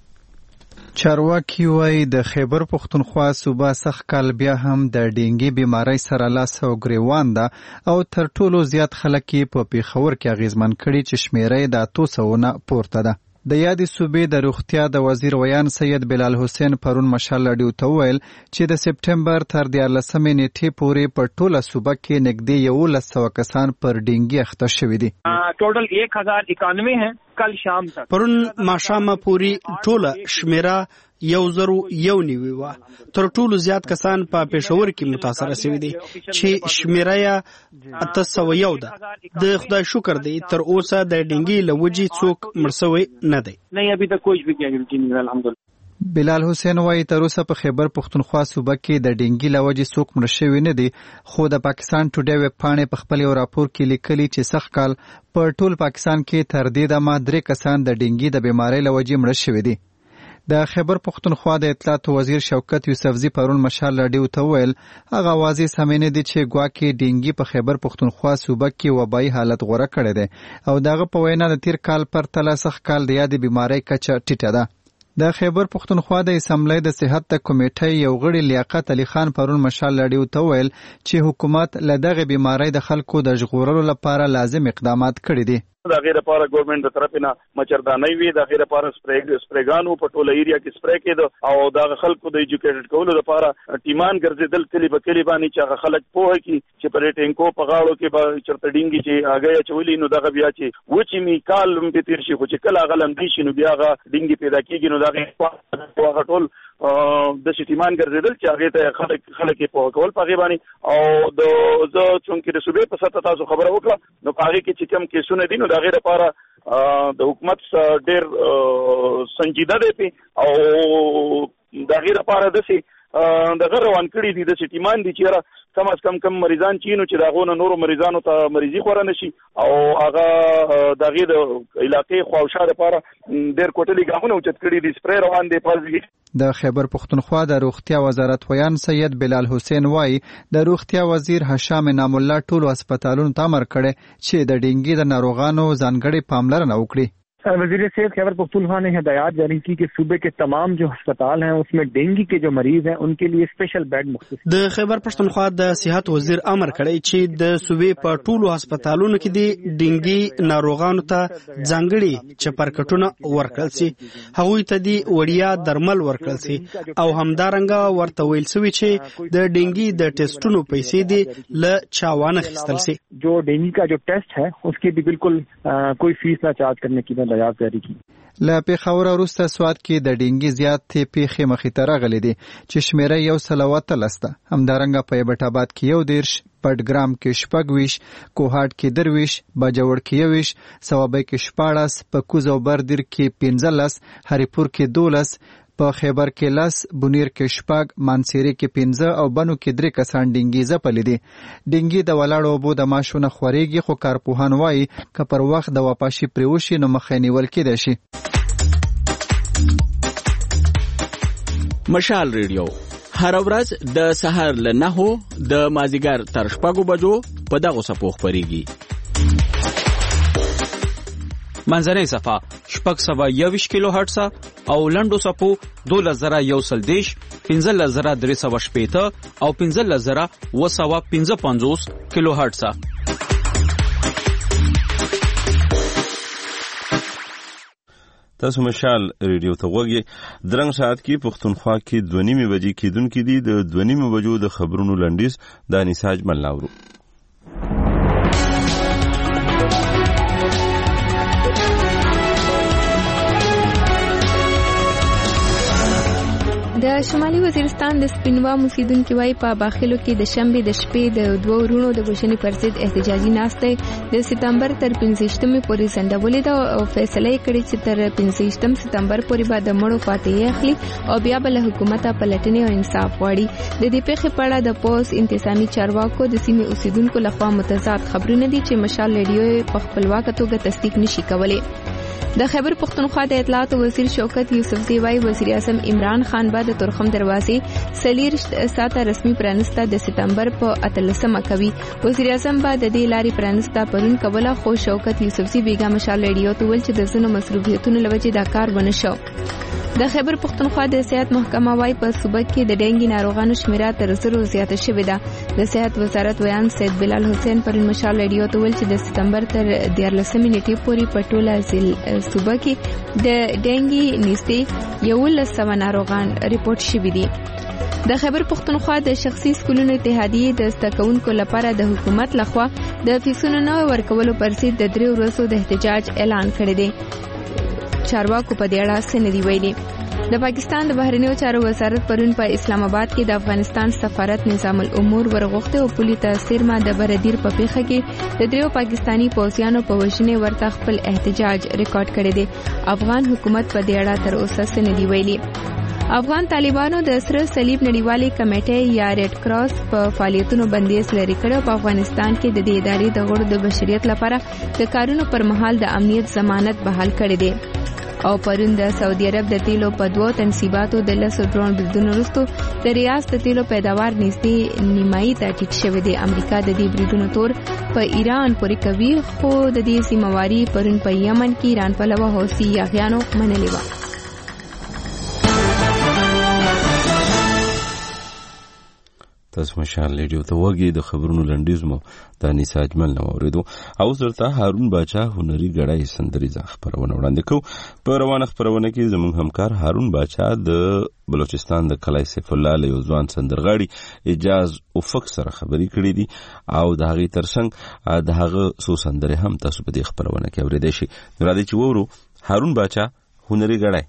چارواکي وایي د خیبر پښتونخوا صوبه سخت کال بیا هم د ډینګي بیماری سره لاس او ګریوان ده او تر ټولو زیات خلک په پیښور کې اغیزمن کړي چې شمیره د 200 نه پورته ده. د یادې صوبې د روغتیا د وزیر ویان سید بلال حسین پرون مشال ریډیو ته وویل چې د سپټمبر تر 14 نیټې پورې په ټوله صوبه کې نږدې 1100 کسان پر ډینګي اخته شوي دي. ټوټل 1091 ہیں کل شام تک. پرون ماښامه پورې ټوله شمیره 1,091 وه. تر ټولو زیات کسان په پېښور کې متاثره شوي دي چې شمیره یې 801 ده. د خدای شکر دی تر اوسه د ډینګي له وجې څوک مړ شوی نه دی. نہیں ابھی تک کوئی بھی کیا الحمدلله. بلال حسین وایي تر اوسه په خیبر پښتونخوا صوبه کې د ډینګي له وجې څوک مړ شوي نه دي، خو د پاکستان ټوډے ویب پاڼې په خپل یو راپور کې لیکلي چې سخت کال په ټول پاکستان کې تر دې دمه 3 کسان د ډینګي د بیمارۍ له وجې مړه شوي دي. د خیبر پښتونخوا د اطلاعات وزیر شوکت یوسفزي پرون مشال ریډیو ته وویل هغه واضح سمینه دي چې ګواکې ډینګي په خیبر پښتونخوا صوبه کې وبایي حالت غوره کړی دی او دغه په وینا د تیر کال پرتله سخت کال د یادې بیمارۍ کچه ټیټه ده. د خیبر پښتونخوا د اسمبلی د صحت کمیټې یو غړي لیاقت علي خان پرون مشال ریډیو ته وویل چې حکومت له دغه بیمارۍ د خلکو د ژغورلو لپاره لازم اقدامات کړي دي. د غیر لپاره ګورنمنت د طرفه نه مچردانۍ وي، د غیر لپاره سپریګانو په ټوله ایریا کې سپری کېدو او د خلکو د ایجوکیټډ کولو لپاره ټیمان ګرځیدل کلی په کلی باندې چې هغه خلک پوهه کی چې پر ټینکو په غاړو کې به چرته ډینګي چې هغه چولې نو دغه بیا چې و چې می کال په تیر شي خو چې کله هغه لم دي شي نو بیا هغه ډینګي پیدا کیږي نو دغه ټول د شتیمان ګرځیدل چې هغه ته خلک په کول په غیبانی او د زه چونکې د صوبې په سطح تاسو خبره وکړه نو هغه کې چې کم کیسونه دي نو د غیر لپاره د حکومت ډېر سنجیده دی او د غیر لپاره د غیر روان کړي دي د شتیمان دي چې کم از کم مریضان چینو چې داغونه نورو مریضانو ته مریضي خورا نشي او هغه د غیر علاقې خواوشا لپاره ډېر کوټلي ګامونه اوچت کړي دي سپری روان دي پازي. د خیبر پښتونخوا د روغتیا وزارت ویان سید بلال حسین وای د روغتیا وزیر هشام انعام الله ټولو هسپتالونو ته امر کړی چې د ډینګي د ناروغانو ځانګړې پاملرنه وکړي. वज़ीर सेहत खैबर पख्तूनख्वा ने हिदायत जारी की कि सूबे के तमाम जो अस्पताल हैं उसमें डेंगू के जो मरीज हैं उनके लिए स्पेशल बेड मुख्तस. د خیبر پښتونخوا د صحت وزیر امر کړی چې د صوبې په ټولو هسپتالونو کې د ډینګي ناروغانو ته ځانګړي چپرکټونه ورکړل شي، هغوی ته د وړیا درمل ورکړل شي او همدارنګه ورته ویل شوی چې د ډینګي د ټیسټونو پیسې دي له چاوانه خستل شي. जो डेंगू का जो टेस्ट है उसकी भी बिल्कुल कोई फीस न चार्ज करने की له پیښور وروسته سوات کې د ډینګي زیاتې پیښې مخې ته راغلي دي چې شمیره 113 ده. همدارنګه په ایبټ آباد کې 11، پټګرام کې 26، کوهاټ کې 23، باجوړ کې 21، ثوابۍ کې 14، په کوز او بردیر کې 15، هریپور کې 12، په خیبر کې 10، بونیر کې 6، مانسيري کې 15 او بنو کې 3 کسان ډینګي ځپلي دي. ډینګي د ولاړو اوبو د ماشونه خوريږي خو کارپوهان وایي که پر وخت د واپاشي پریوشي نو مخه نیول کېدای شي. مشال ریډیو هر ورځ د سحر له 9 د مازیګر تر 6 بجو په دغه صفو خبريږي. منځنۍ صفه 621 کیلو هرتز او لنډو صفو 12110 15380 او 15255 کیلو هرتز. تاسو مشال ریډیو ته وګورئ. درنګ ساعت کې پښتونخوا کې 2:30 بجې کېدونکې دي. د 2:30 بجو د خبرونو لنډیز د انیساج ملاورو. د شمالي وزیرستان د سپینوا اوسیدونکو وايي په باخلو کې د شنبه د شپې د دوه ورونو د وژنې پر ضد احتجاجي ناسته د سپتمبر تر 15مې پورې سندولې ده او فیصله کړې چې تر 15 سپتمبر پورې به د مړو فاتحه اخلي او بیا به له حکومت پلټنې او انصاف غواړي. د دې پیښې په اړه د پوس انتظامی چارواکو د سیمې اوسیدونکو لخوا متضاد خبرونه دي چې مشال ریډیو په خپلواکه توګه تصدیق نشي کولای. د خیبر پختونخوا د اطلاعات وزیر شوکت یوسفزی وايي وزیر اعظم عمران خان به د تورخم دروازې سلیر ساته رسمي پرانسته د سپتمبر په 18مه کوي. وزیر اعظم به د دې لارې پرانسته پرون کوله، خو شوکت یوسفزی بیګا مشال ریډیو ته ویل چې د زونو مصروفیتونو لوجې دا کار ونه شو. د خیبر پختونخوا د صحت محکمه وايي په صوبه کې د ډینګي ناروغانو شمیره تر 0 زیاته شوې ده. د صحت وزارت ویان سید بلال حسین پر مشال ریډیو ته ویل چې د سپتمبر تر 14 نیټې پورې په ټوله صوبه کې د ډینګي نږدې 1100 ناروغان ریپورت شوي دي. د خیبر پختونخوا د شخصي سکولونو اتحادیې د زدهکوونکو لپاره د حکومت لخوا د فیسونو نه ورکولو پر ضد د 3 ورځو د احتجاج اعلان کړی دی. چارواکو په دې اړه څه نه دی ویلي. د پاکستان د بهرنیو چارو وزارت پرون په اسلام آباد کې د افغانستان سفارت نظام الامور ورغوښته او پولی تاثیر ما د بردیر په پیښه کې د 3 پاکستانی پوځیانو په وژنې ورته خپل احتجاج ریکارډ کړی دی. افغان حکومت په دې اړه تر اوسه څه نه دی ویلي. افغان طالبانو د سره صلیب نړیوالې کمیټې یا ریډ کراس په فعالیتونو بندیز لري کړو. په افغانستان کې د دې ادارې د غړو د بشریت لپاره د کارونو پر مهال د امنیت ضمانت بحال کړی دی. او پرون د سعودي عرب د تیلو په 2 تنصیباتو د 10 ډرون بریدونو وروسته د ریاست د تیلو پیداوار نږدې نیمایي ته ټیټ شوی دی. امریکا د دې بریدونو تور په ایران پورې کوي، خو د دې سیمواري پرون په یمن کې ایران په لوا حوثي یاغیانو منلې و. تاسو مشال ریډیو ته وګورئ. د خبرونو لنډیز مو د انیساج مل نو اوریدو. او زرته هارون باچا هنري غړای سندريزه خبرونه وړاندې کو. په روانه خبرونه کې زموږ همکار هارون باچا د بلوچستان د کلای سیف الله له ځوان سندرغاړي اجاز افق سره خبري کړې دي او د هغه ترڅنګ د هغه سو سندره هم تاسو په دې خبرونه کې اوریدئ شي. راځي چې وورو هارون باچا هنري غړای.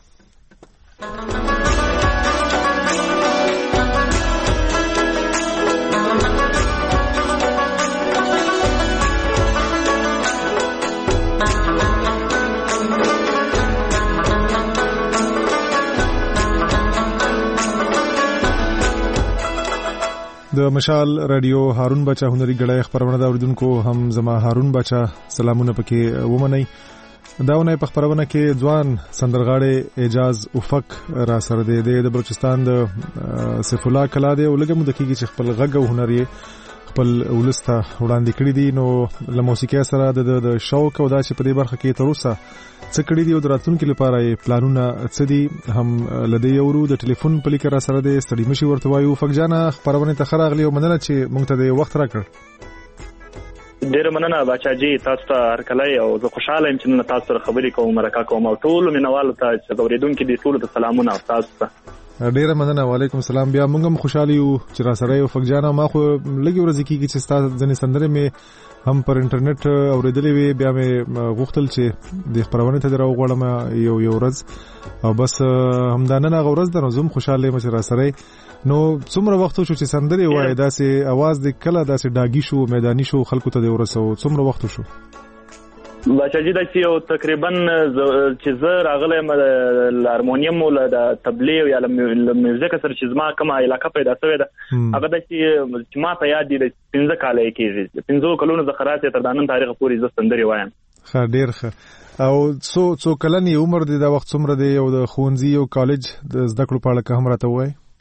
د مشال رادیو هارون بچا هنري غړای خبرونه دا اوریدونکو هم زما هارون بچا سلامونه پکې ومنئ. داونه په خبرونه کې ځوان سندرغاړي اجاز افق را سره دی د بلوچستان د سیف الله کلا دی او لګم د کېږي چې خپل غږ او هنر خپل ولسته وړاندې کړی دي. نو له موسیقي سره د شوق او دا چې په دې برخه کې تر اوسه څه کړی دی او دراتونکو لپاره پلانونه څه دي هم لدی یورو د ټلیفون په لیکه را سره دی. ستړي مشي ورته وایو فقجانا خبرونه ته خراغلی او مننه چې مونږ ته د وخت راکړ. ډیر مننه بچا جی، تاسو ته هر کله او زه خوشاله یم چې نن تاسو سره خبرې کوم. مرکه کوم او ټول مینوالو ته چې اوریدونکو دي ټول ته سلامونه تاسو ته. ډیره مننه. وعلیکم السلام. بیا موږ هم خوشاله یو چې را سره یو فقجانا. ما خو لګي ورځ کېږي چې تاسو ځنې سندره مې هم پر انټرنیټ اوریدلې وي، بیا مې غوښتل چې د خبرونه ته درو غوړم یو ورځ او بس همدانه غورز د نظم خوشاله مې را سره. نو څومره وخت شو چې سندره وای داسې आवाज د کله داسې ډاګي شو میداني شو خلکو ته د ورسو څومره وخت شو؟ بچا جی دا چې تقریبا چې زه راغلم د هارمونیم او د تبلیغ یا میوزیک سره چې زما کومه علاقه پیدا شوې ده هغه د چې ما ته یاد دي 15 کال کېږي 15 کلونو زخرات تر دانن تاریخ پورې ز سندري وایم. ښه ډیر ښه. او څو کلنی عمر دی دا وخت څومره دی او د خونځي او کالج د زده کړو په اړه هم راته وای؟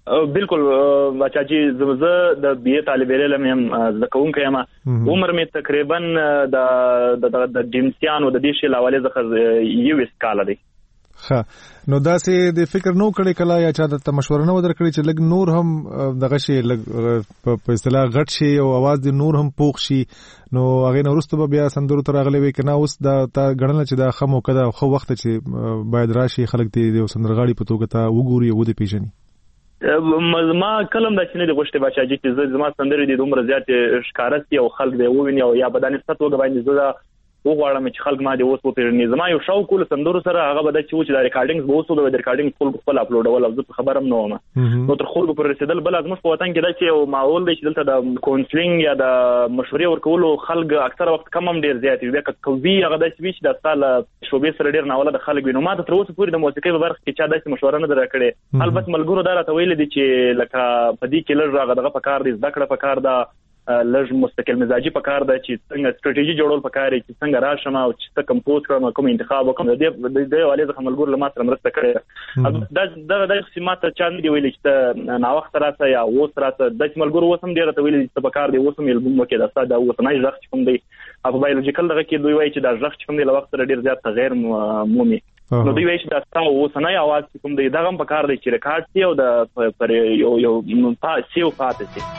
بالکل بچاجي زه د بي اي طالب علم یم زکونکې یم عمر می تقریبا د ډیمسیانو د دې شی لاولې زخه یو اسکاله دی. نو داسې د فکر نو کړی کله یا چا د مشوره نو درکړي چې لګ نور هم دغه شی لګ په اصطلاح غټ شي او आवाज د نور هم پوښ شي نو هغه نو رسته بیا سندرو تر غلې وي کنه اوس دا تا غړنه چې دا خمو کده خو وخت چې باید راشي خلک دې سندرغاړي په توګه ته وګوري او دې پیژني ما کلم د چینه د غشته بچاجي چې زما سندرې د عمر زیات ښکارستي او خلک دی وویني او یا بدن ست وګ باندې زړه وغواړم چې خلک ما دې اوس په پیژني زما یو شوق کول سندرو سره هغه بده چې د ریکارډینګز به اوسو د ریکارډینګ ټول خپل اپلوډول او زه خبرم نه وم نو تر خلکو پر رسیدل بل از مخ په وطن کې دا چې یو معول دی چې دلته د کونسلینګ یا د مشورې ورکولو خلک اکثر وخت کم هم ډیر زیات وي که کوي هغه د سویچ د سال شوبې سره ډیر ناوله د خلک وینو ما تر اوسه پورې د موسیقي په برخه کې چا داسې مشوره نه درکړې البته ملګرو دا راته ویل دي چې لکه په دې کې لږ راغه دغه پکار دي زده کړه پکار ده لږ مستقل مزاجي پکار ده چې څنګه استراتیژي جوړول پکاري چې څنګه راشم او چې څه کمپوز کړم کوم انتخاب وکم د دې والي د ملګرو لمات سره مرسته کړې دا د سیمات چاند دی ویل چې نا وخت راته یا اوس راته د ملګرو وسم ډیره ته ویل چې پکار دی وسم البوم وکړه دا ساده اوس نه ځخ کوم دی په بایولوژیکل دغه کې دوی وایي چې دا ځخ کوم دی له وخت سره ډیر زیات تغیر مومي نو دوی وایي چې دا تاسو اوس نه आवाज کوم دی دا هم پکار دی چې ریکارډ شي او د پر یو پاسیو پاتې شي.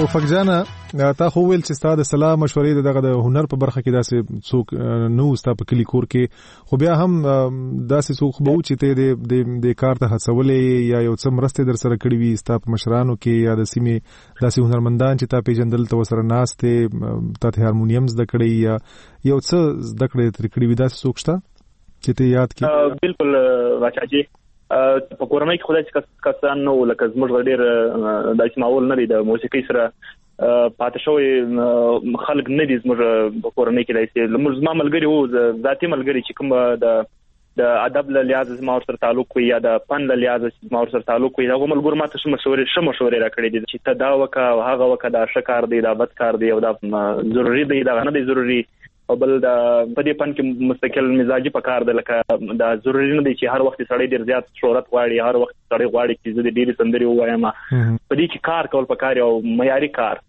توفق جانا تا خو ویل چې ستاسو د صلاح مشورې دغه د هنر په برخه کې داسې څوک نو ستاسو په کلی کور کې خو بیا هم داسې څوک به و چې ته د کار ته هڅولې یا یو څه مرسته در سره کړې وي ستاسو مشرانو کې یا د سیمې داسې هنرمندان چې تا پیژندل ته وسره ناشته ته هارمونیم زده کړې یا یو څه زده کړې تر کړې وي داسې څوک شته چې ته یاد کړې؟ بالکل واچاجي په کورنۍ کې خدای څخه کسان نو لکه زموږ ډېر داسې ماحول نه دی د موسیقۍ سره پاتې شوی خلک نه دي زموږ په کورنۍ کې داسې زما ملګري وو ذاتي ملګري چې کوم د ادب له لحاظه زما ورسره تعلق وي یا د فن له لحاظه زما ورسره تعلق وي هغه ملګرو ماته مشورې راکړې دي چې ته دا وکړه او هغه وکړه دا ښه کار دی دا بد کار دی او دا ضروري دی دا نه دی ضروري او بل دا په دې فن کې مستقل مزاجي پکار دی لکه دا ضروري نه دی چې هر وخت سړی ډیر زیات شهرت غواړي هر وخت سړی غواړي چې زه ډېری سندري وایم په دې کې کار کول پکار او معیاري کار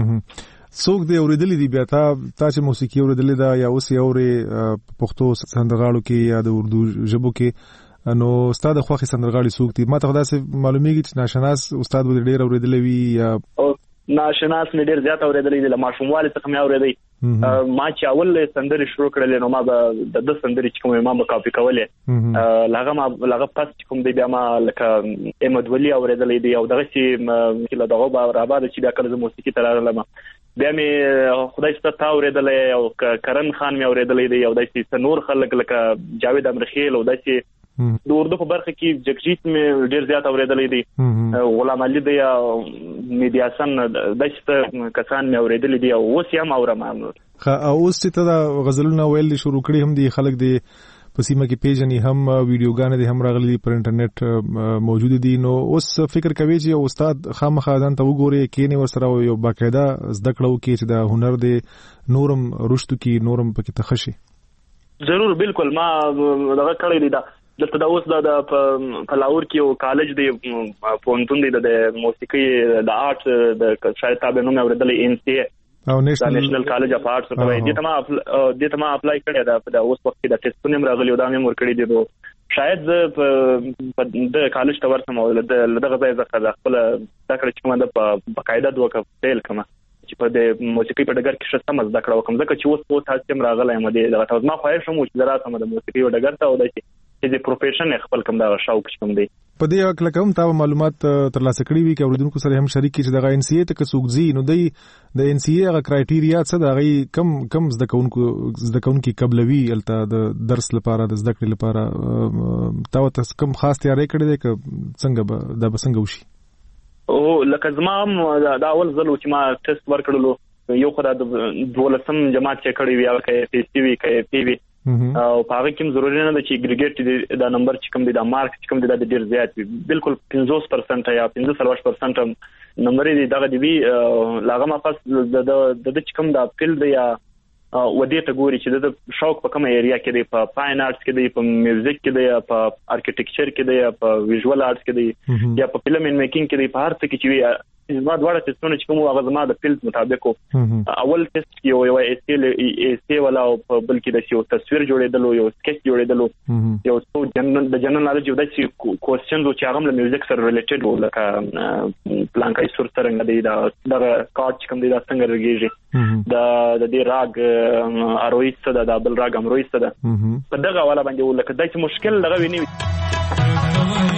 څوک دی اوریدلې دی بیا تا چې موسیقي اوریدلې دا یا اوس یې اوري پښتو سندرغاړو کې یا د اردو ژبو کې نو استاد خوخي سندرغاړي څوک دي ما ته خداسې معلومیږي چې ناشناس استاد به ډیر اوریدلې وي یا ناشناس مې ډیر زیات اوریدلې دي لمر شموالي څخه مې اوریدلې ما چې اول سندري شروع کړل نو ما د سندري چې کوم ما کاپي کولې لاغه پس کوم دی بیا ما لکه احمد ولی اوریدلې دي او دغه چې له دغه به راباد چې بیا کله موسیقي ترالم بیا مې خدای ستاسو ته اوریدلې او کرن خان مې اوریدلې دي او داسې نور خلک لکه جاوید امرخیل او داسې د اردو په برخه کې جگجیت مې ډیر زیات اوریدلې دي غلام علي دی او میډیا سن داسې کسان مې اوریدلې دي او اوس یې هم اورم اوس چې ته غزلونه ویل شروع کړي هم دي خلک دي په سیمه کې پیژني هم ویډیوګانې دي هم راغلي دي پر انټرنیټ موجود دي نو اوس فکر کوي چې استاد خامخا ځان ته وګوري کینې ورسره یو باقاعده زده کړو کې چې د هنر دی نورم رشتو کې نورم پکې تخشي ضرور بالکل ما دغه کړی دی دا دلته د اوس د په لاهور کې یو کالج دی پونتون دی د موسیقي د آرټ د شاید تابع نوم اوریدلې ان سی او نېشنل کالج اف آرټس په دې ته ما اپلای کړی دا په اوس وخت کې د ټیسټونه راغلی او دا مې ور کړی دی شاید په د کالج ته ورسم او دغه ځای ځکه خپل تکړه چې کومه د باقاعده دوه فعل کما چې په د موسیقي په ډګر کې څه سم زده کړو کوم ځکه چې اوس په تاسو هم راغلی یم دغه تاسو ما خواهش هم چې دراسه د موسیقي په ډګر ته او چې د پروفیشن خپل کوم دا شوق کوم دی په دې وخت لکه هم تا معلومات ترلاسه کړی وي چې اوریدونکو سره هم شریک کړي چې د ان سی ای ته کڅوګزي نو د ان سی ای هغه کرایټیریا څه دا غي کم زده کوونکو قبلوي الته د درس لپاره د زده کړې لپاره تا کم خاص تیاری کړی دی څنګه دا بسنګ وشي او لکه زما دا اول ځل چې ما ټیسټ ورکړلو یو خدای د 12م جماعت چې کړی وی هغه کې پی سی وی کې پی وی او په هغه کې ضروري نه ده چې اګریګیټ دا نمبر چې کوم دی دا مارک چې کوم دی دا ډیر زیات وي بالکل 50% یا 45% نمبر دی دغه دی لاغه ما پس د چې کوم دا فیلډ یا ودې ته ګوري چې د شوق په کومه ایریا کې دی په فاین آرټس کې دی په میوزیک کې دی په آرکیټیکچر کې دی په ویژوال آرټس کې دی یا په فلم ان میکینګ کې دی په هر څه کې چې زما دواړه ټیسټونه چې کوم هغه زما د فیلډ مطابق اول ټیسټ کې یو ای سی ولا او بل کې د یو تصویر جوړېدل یو سکیچ جوړېدل یو څو د جنرال نالج د کوېسچنز چې هغه له میوزیک سره ریلیټډ وو لکه پلانکای سور څنګه دی دا کارډ کوم دی دا څنګه رګیږي د دې راګ ارویست دا بل راګ امرویست دا په دغه والا باندې ولکه دای چې مشکل لغوي نه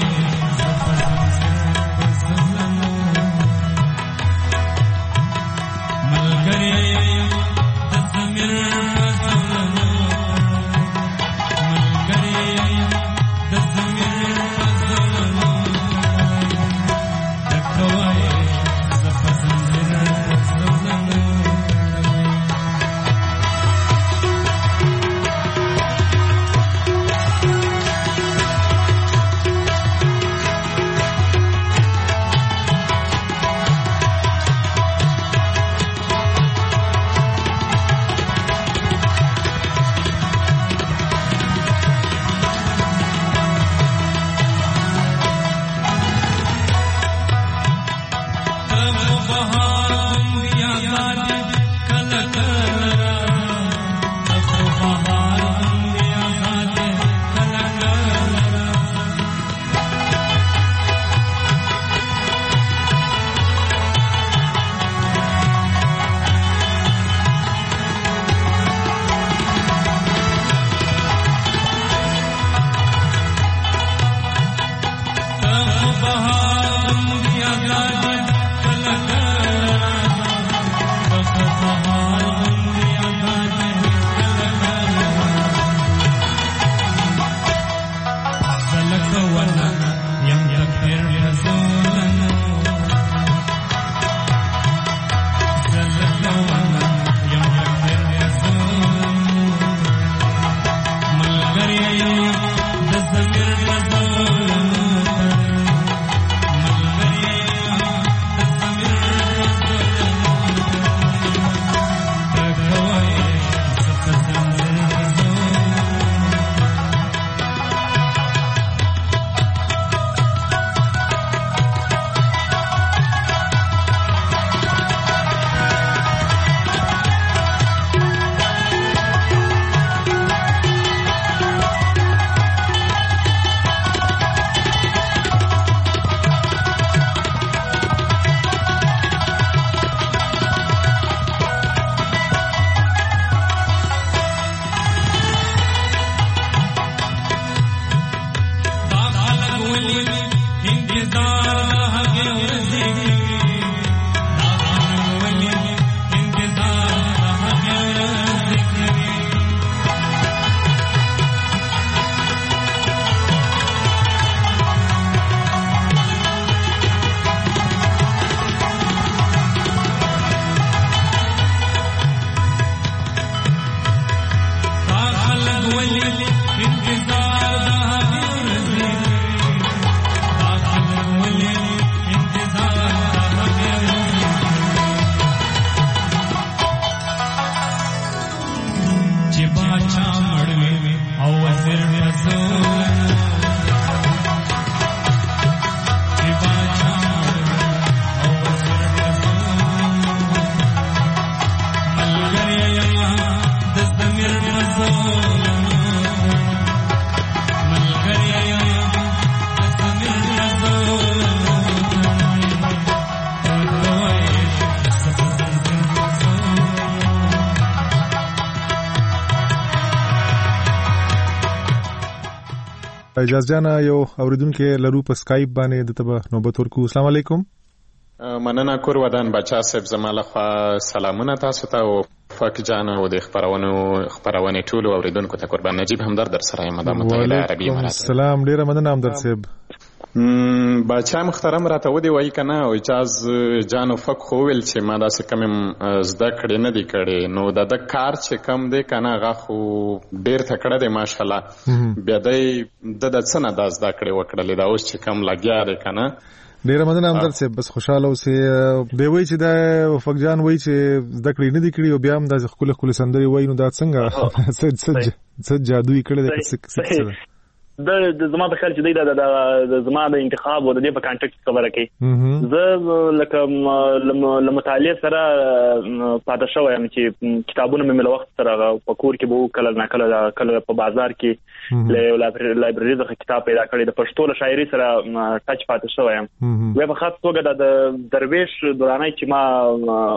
اجازه جان یو اوریدونکو لرو په سکایپ باندې د تبه نوبت ورکو. السلام علیکم. مننه کور ودان بچا صاحب زماله خو سلامونه تاسو ته او فک جان او د خبرونه ټول اوریدونکو ته قربان نجیب همدرد در سره مدام متحده عربی امارات. سلام ډیره مننه همدرد صاحب. بچا محترم راته ودی وای کنه او اجاز جانو فک خو ول چې ما داسې کم زده کړې نه دی کړې نو د کار چې کم دی کنه غا خو ډیر تکړه دی ماشاءالله بیا د څنګه د زده کړې وکړلې دا اوس چې کم لګیا دی کنه. ډیره مننه همدرد صاحب. بس خوشاله اوسې دی وای چې دا فک جان وای چې زده کړې نه دی کړې او بیا هم د خپل سندري وای نو دا څنګه څه جادویي کړی دی د زما په خیال چې د زما د انتخاب او د دې په کانټیکس خبره کوي. زه لکه مطالعه سره پاتې شوم چې کتابونه مې له وخت سره په کور کې به کله کله په بازار کې له لایبرری څخه کتاب پیدا کړی د پښتو له شاعري سره ټچ پاتې شوم. وې په خاص توګه د درویش دورانای چې ما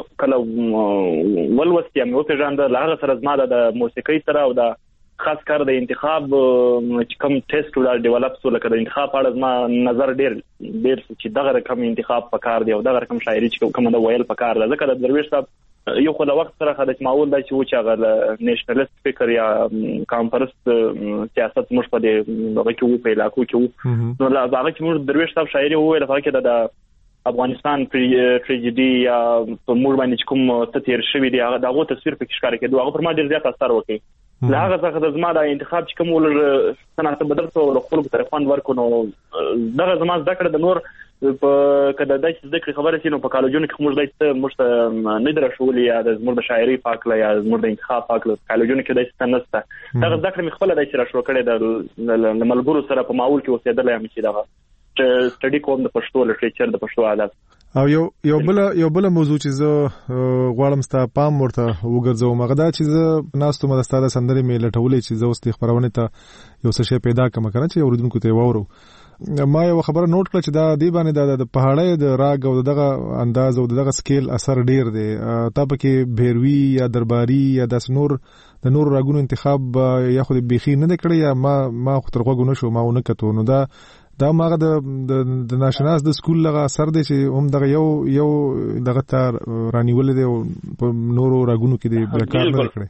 کله ولوستیا مې وپېژاند له هغه سره زما د موسیقۍ سره او د خاص کار د انتخاب چې کوم ټیسټ ولا ډیولپ سو لکه د انتخاب په اړه ما نظر ډیر چې دغه رقم انتخاب پکار دی او دغه رقم شاعري چې کوم د ویل پکار ده. ځکه د درویش صاحب یو خو د وخت سره خدای معول دی چې هغه نېشنلیست فکر یا کانفرنس سیاست مش په دغه کې وو په علاقو کې وو نو لا هغه چې موږ درویش صاحب شاعري وویل هغه کې د افغانستان ټریجډي یا په موږ باندې کوم تیر شوی دی هغه دغه تصویر په ښکار کې دوه پر ما ډیر زیات اثر وکړي. لاغه څنګه د زما د انتخاب چې کوم ول صنعت بدل څو خپل طرفان ورکو نو دغه زما ذکر د نور په کده د ذکر خبره سينو په کالجونو کې موږ دایته نه درشولې یا د زموږ د شاعري پاکله یا زموږ د انتخاب پاکله کالجونو کې دایته نسته دغه ذکر مې خپل دایته را شروع کړی د ملګرو سره په ماحول کې اوسېدل یم چې دغه سټډي کوم د پښتو لټریچر د پښتو ادب او یو بل موضوع چې زه غواړم ستا پام ورته وګرځوم هغه دا چې زه ناستو مدستاده سندري مې لټولې چې زه اوس د خبرونه ته یو څه شی پیدا کوم کنه چې اوریدونکو ته وورو. ما یو خبره نوٹ کړه چې دا دی باندې د پهاړې د راګ او دغه انداز او دغه سکیل اثر ډیر دی. تا پکې بهروي یا درباري یا د نور راګونو انتخاب یا خو د بيخي نه کړی یا ما خو تر غوږ نه شو ما ونه کتو نو دا ماغه د ناشناس د سکول لغه اثر دی چې هم دغه یو دغه تر رانیول دی او په نورو راګونو کې دی بلکار نه کړی.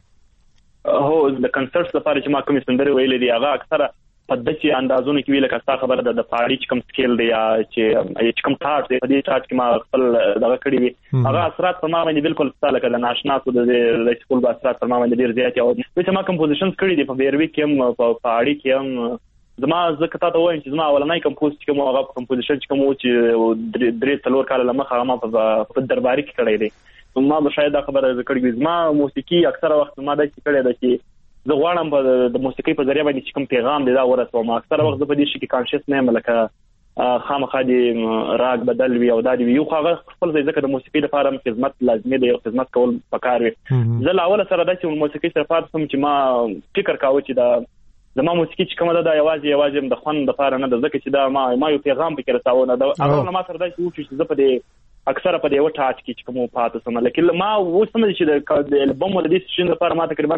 هو د کنسرټس لپاره چې ما کوم سندري ویلې دي هغه اکثره په دغه اندازونو کې ویل کستا خبره د پاړی چې کوم سکیل دی یا چې کوم ټاټ دی په دې ټاټ کې ما خپل دغه کړی وي هغه اثرات په ما باندې بالکل ستاله کله ناشناسو د سکول با اثرات په ما باندې ډیر زیات او چې ما کمپوزیشنز کړی دي په بیروي کې هم په پاړی کې هم زما زکه تاسو وایم چې زما اولنۍ کمپوز چې کوم هغه کمپوزیشن چې کوم چې درې څلور کال لمخه ما په درباري کې کړی دی ما به شاید خبره ذکر کړم زما موسیقي اکثره وخت ما د کړی د چې زه غواړم په د موسیقي په ذریعہ باندې چې کوم پیغام دی دا ورسوم. اکثره وخت په دې شي کې کانشس نه ملکه خامخا دي راګ بدل وی او دا دی یو هغه خپل ځای ځکه د موسیقي لپاره خدمت لازمي دی او خدمت کول پکار وي. زه لاول سره د موسیقي سره فارسم چې ما فکر کاوه چې دا زما موسیقي چې کومه ده یوازې د خوند لپاره نه ده ځکه چې دا ما یو پیغام پکې رساونه ده هغه ما سره دا چې زه په دې اکثره په دې و ټاچ کې چې کوم پاتې سم لکه ما وسم چې د البوم د دې شین لپاره ما تقریبا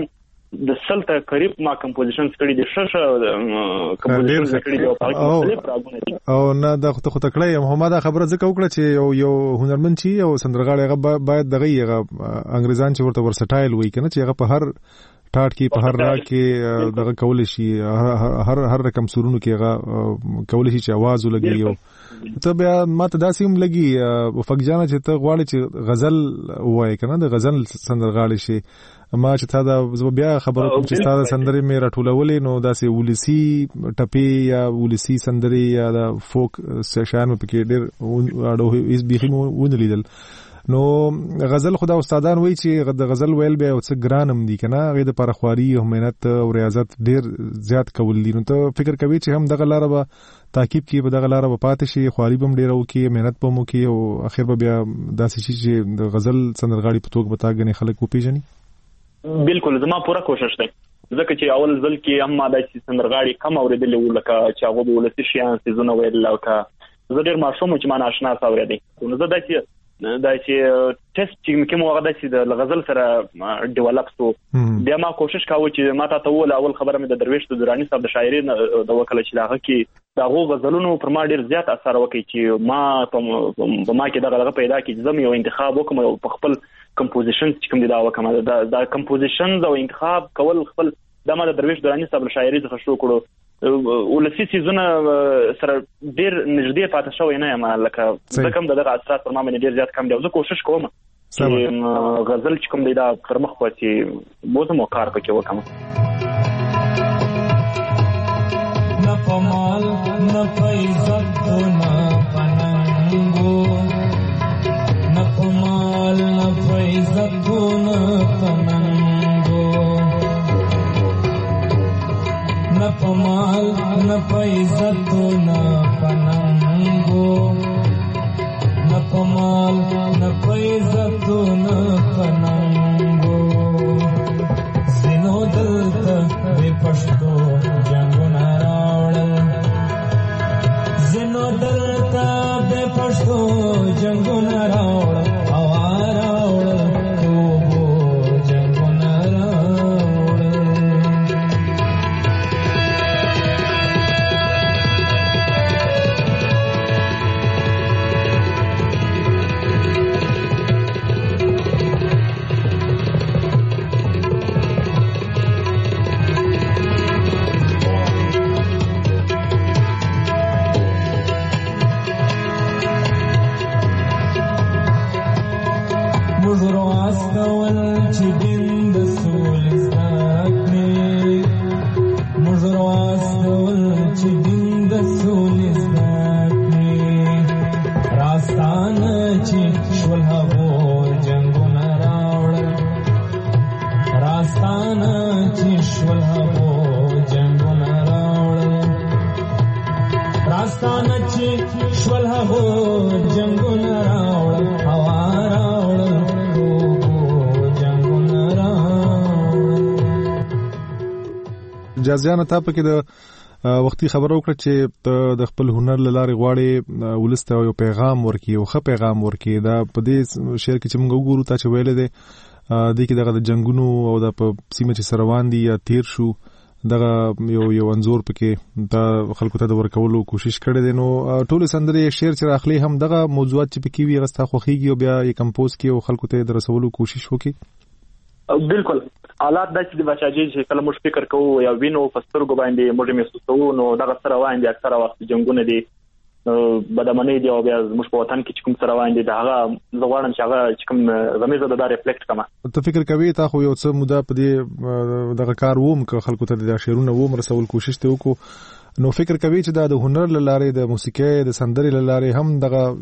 د 100 ته قریب ما کمپوزیشنز کړي دي ښه کمپوزیشنز کړي دي او مختلف راګونه دي او نه د خو تکړه هم دا خبره ځکه وکړه چې یو هنرمند چې او سندرغاړی هغه باید دغه انګریزان چې ورته ورسټایل وایي کنه چې هغه په هر ټاټ کې په هر راګ کې دغه کول شي هر رقم سورونو کې هغه کول شي چې आवाज ولګي او ته بیا ماته داسې هم لګي فقجانه چې ته غواړې چې غزل وایې کنه د غزل سندرغاړی شي ما چې تا دا بیا خبره کوم چې تا سندرې مې راټولولې نو داسې ولسی ټپې یا ولسی سندرې یا د فوک سشان مې پکې ډېر اړو هیڅ بيخي مو لیدل نو غزل خدا استادان وایي چې د غزل ویل بیا او څه ګرانم دي کنه هغه د پرخواري او مهنت او ریاضت ډېر زیات کول دي نو ته فکر کوي چې هم دغه لاره به تعقیب کې به دغه لاره به پاتې شي خواري به ډېر وکړي مهنت به مو کوي او اخر به بیا داسې شي چې د غزل سندرغاړي په توګه به تاګنې خلک وپیژني بالکل زما پوره کوشش دی ځکه چې اول ځل کې هم ما داسې سندرغاړي کم اورېدلي وو لکه چې هغه به ولسي شیان سیزونه ویل لکه زه ډېر ماشوم چې ما ناشنا اورېدی نو زه داسې ټیسټ چې کوم هغه داسې د غزل سره ډیولپ شو بیا ما کوشش کاوه چې ما ته ول اول خبره مې د درویش د درانی صاحب د شاعري د وکړه چې هغه کې دغه غزلونو پر ما ډېر زیات اثر وکړي چې ما په ما کې دغه پیدا کې زم یو انتخاب وکم او په خپل کمپوزیشن چې کوم دی دا وکم دا کمپوزیشن او انتخاب کول خپل د ما د درویش درانی صاحب شاعري څخه شروع کړو ولسی سیزونه سره ډېر نږدې پاتې شوی نه یم لکه ځکه هم دغه اثرات پر ما باندې ډېر زیات کم دي او زه کوشش کوم چې غزل چې کوم دی دا پر مخ پاتې بوزم او کار پکې وکړم نه په مال نه په عزت نه په ننګو نه په مال نه په عزت نه په ننګو نه په مال نه په عزت نه په ننګو نه په مال نه په عزت نه په ننګو زینو دلته د پښتو جنګونه راوړل زینو دلته د پښتو جنګونه راوړل جازیانه تا پکې د وختي خبرو وکړه چې د خپل هنر لاره غواړي ولسته یو پیغام ورکي او ښه پیغام ورکي دا په دې شعر کې چې موږ وګورو تا چې ویل دي د کې دغه جنگونو او د سیمه چې سروان دي یا تیر شو دغه یو انزور پکې دا خلکو ته د ورکولو کوشش کړي دي نو ټول سندرې شعر چې راخلي هم دغه موضوعات چې پکې وي غستا خوخيږي او بیا یې کمپوز کې او خلکو ته د رسولو کوشش وکړي بالکل حالات داسې د بچاجي چې کله موږ فکر کوو یا وینو په سترګو باندې موږ محسوسوو نو دغه سره وایي اکثره وخت جنگونه دي بدامنۍ دي او بیا موږ په وطن کې چې کوم سره وایي دا هغه زه غواړم چې هغه چې کوم زميزه د ریفلیکټ کما ته فکر کوي تا خو یو څه موده په دې دغه کار ووم که خلکو ته د شعرونه ووم رسول کوشش ته وکړو نو فکر کوي چې د هنر لاره د موسیقي د سندرې لاره هم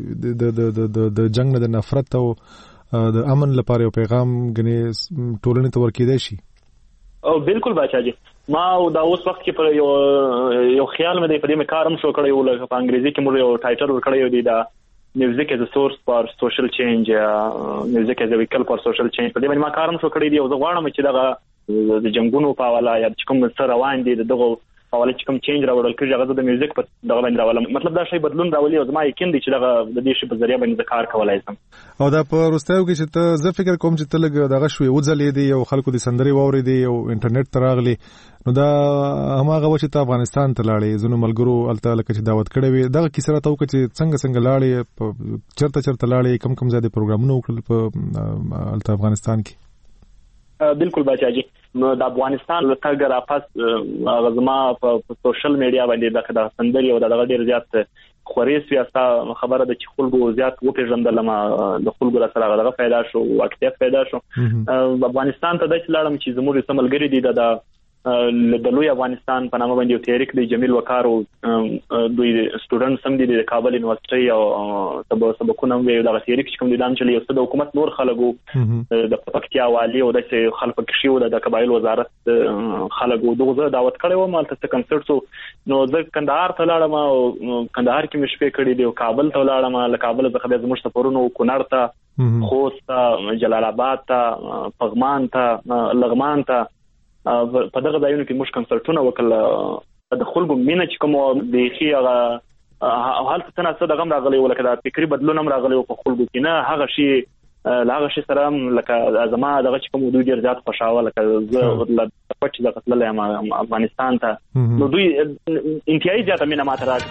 دغه د جنگ نه د نفرت او د امن لپاره یو پیغام غني ټولنې ته ورکېدای شي او بالکل بچاجي ما دا اوس وخت کې پر یو خیال مې په دې کارم شو کړی و لکه په انګریزي کې موږ یو ټایټل ورکړی دی دا میوزیک از ا سورس فار سوشل چینج میوزیک از ا ویکل فار سوشل چینج په دې باندې ما کارم شو کړی دی او زه غواړم چې دغه د جنگونو په حواله یا کوم سره روان دي دغه حواله چې کوم چینج راوړل کېږي هغه د میوزیک په دغه باندې راولم. مطلب دا شی بدلون راولي او زما یقین دی چې دغه د دې شی په ذریعہ باندې کار کولای شم. او دا په وروستیو کې چې ته زه فکر کوم چې ته لږ دغه شوې وځلې دی او خلکو د سندري ووري دی او انټرنیټ ته راغلی نو دا هماغه و چې ته افغانستان ته لاړې زونو ملګرو الته لکه چې دعوت کړې وي دغه کیسه راته وکړه چې څنګه لاړې چرته لاړې کم زیاده پروګرامونه وکړل په الته افغانستان کې. بالکل بچاجي نو د افغانستان له تګ راپس غزما په سوشل میډیا باندې د سندري او دغه ډیر زیات خوري سیاستا خبره د خلکو زیات وپیژندل ما د خلکو سره غلغه پیدا شو واکټیف پیدا شو. افغانستان ته د لړم چې زموږ سملګری دي د لوی افغانستان په نامه باندې یو تحریک دی جمیل وقار او دوی سټوډنټ سم دي د کابل یونیورسيټي او سبقونه وی د تحریک کوم دي چې یو د حکومت نور خلکو د پکتیا والی او د خلک کې شو د قبایل وزارت خلکو دغه دعوت کړو مالته کنسرت نو زه کندهار ته لاړم او کندهار کې مشپې کړې دی او کابل ته لاړم له کابل څخه د زموږ سفرونو کونړ ته خوست ته جلال آباد ته پغمان ته لغمان ته په دغه ځایونو کې موږ کنسرټونه وکړل. د خلکو مینه چې کوم د خي هغه حالت څنګه څه دغه راغلی ولکه د فکری بدلون هم راغلی په خلکو کې نه هغه شی سره لکه زما دغه چې کوم دوی ډیر زیات خوشاله لکه زه د پټ د قتل افغانستان ته نو دوی انتهایی زیاته مینه ماته راغله.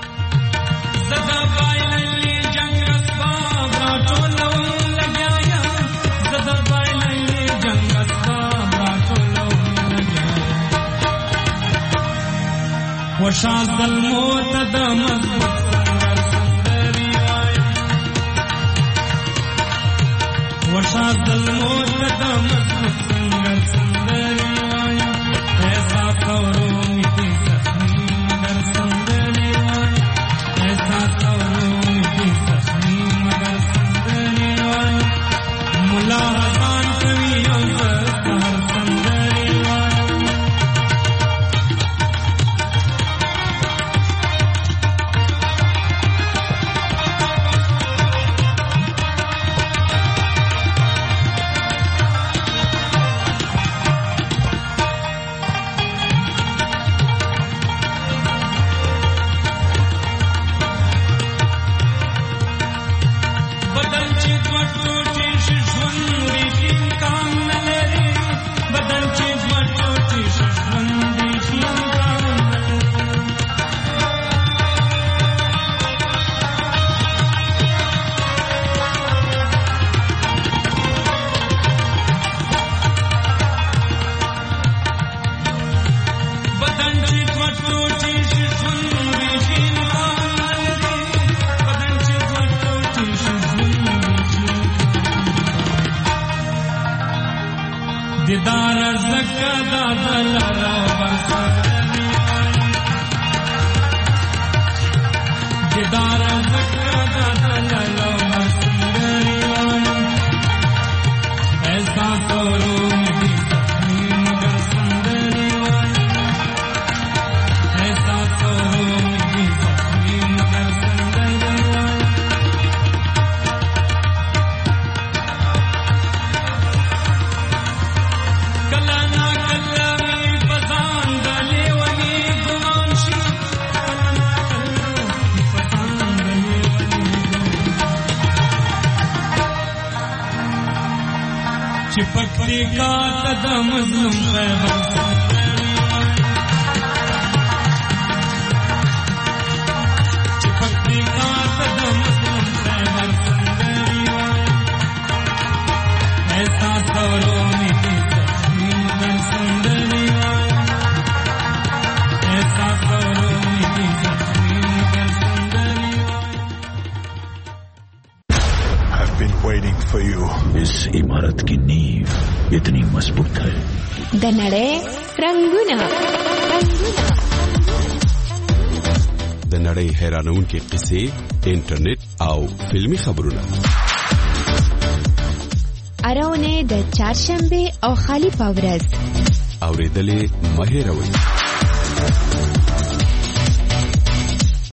وشاز الموت دمت سندري وايا وشاز الموت دمت سندري وايا ऐसा करो मिटी सखनी मगर सुंदरी वाया ऐसा करो मिटी सखनी मगर सुंदरी वाया मुला हसान कवि अंदर सुंदरी वाया दीदार ज़का दादला बसरी दीदार ज़का दादला बसरी ऐसा करो मिटी सखनी मगर सुंदरी ऐसा करो मिटी सखनी मगर सुंदरी चिपकती का कदम मजलूम चिपकती का कदम मजलूम सुंदरी ऐसा करो मिटी सखनी मगर सुंदरी ऐसा करो मिटी सखनी मगर सुंदरी I've been waiting for you. इस इमारत की नींव इतनी मजबूत है. د نړۍ رنگونه د نړۍ حیرانونکې قصې انټرنیټ او فلمی خبرونه اراونه د چهارشنبه او خالی پاورز اوریدلې مهیروي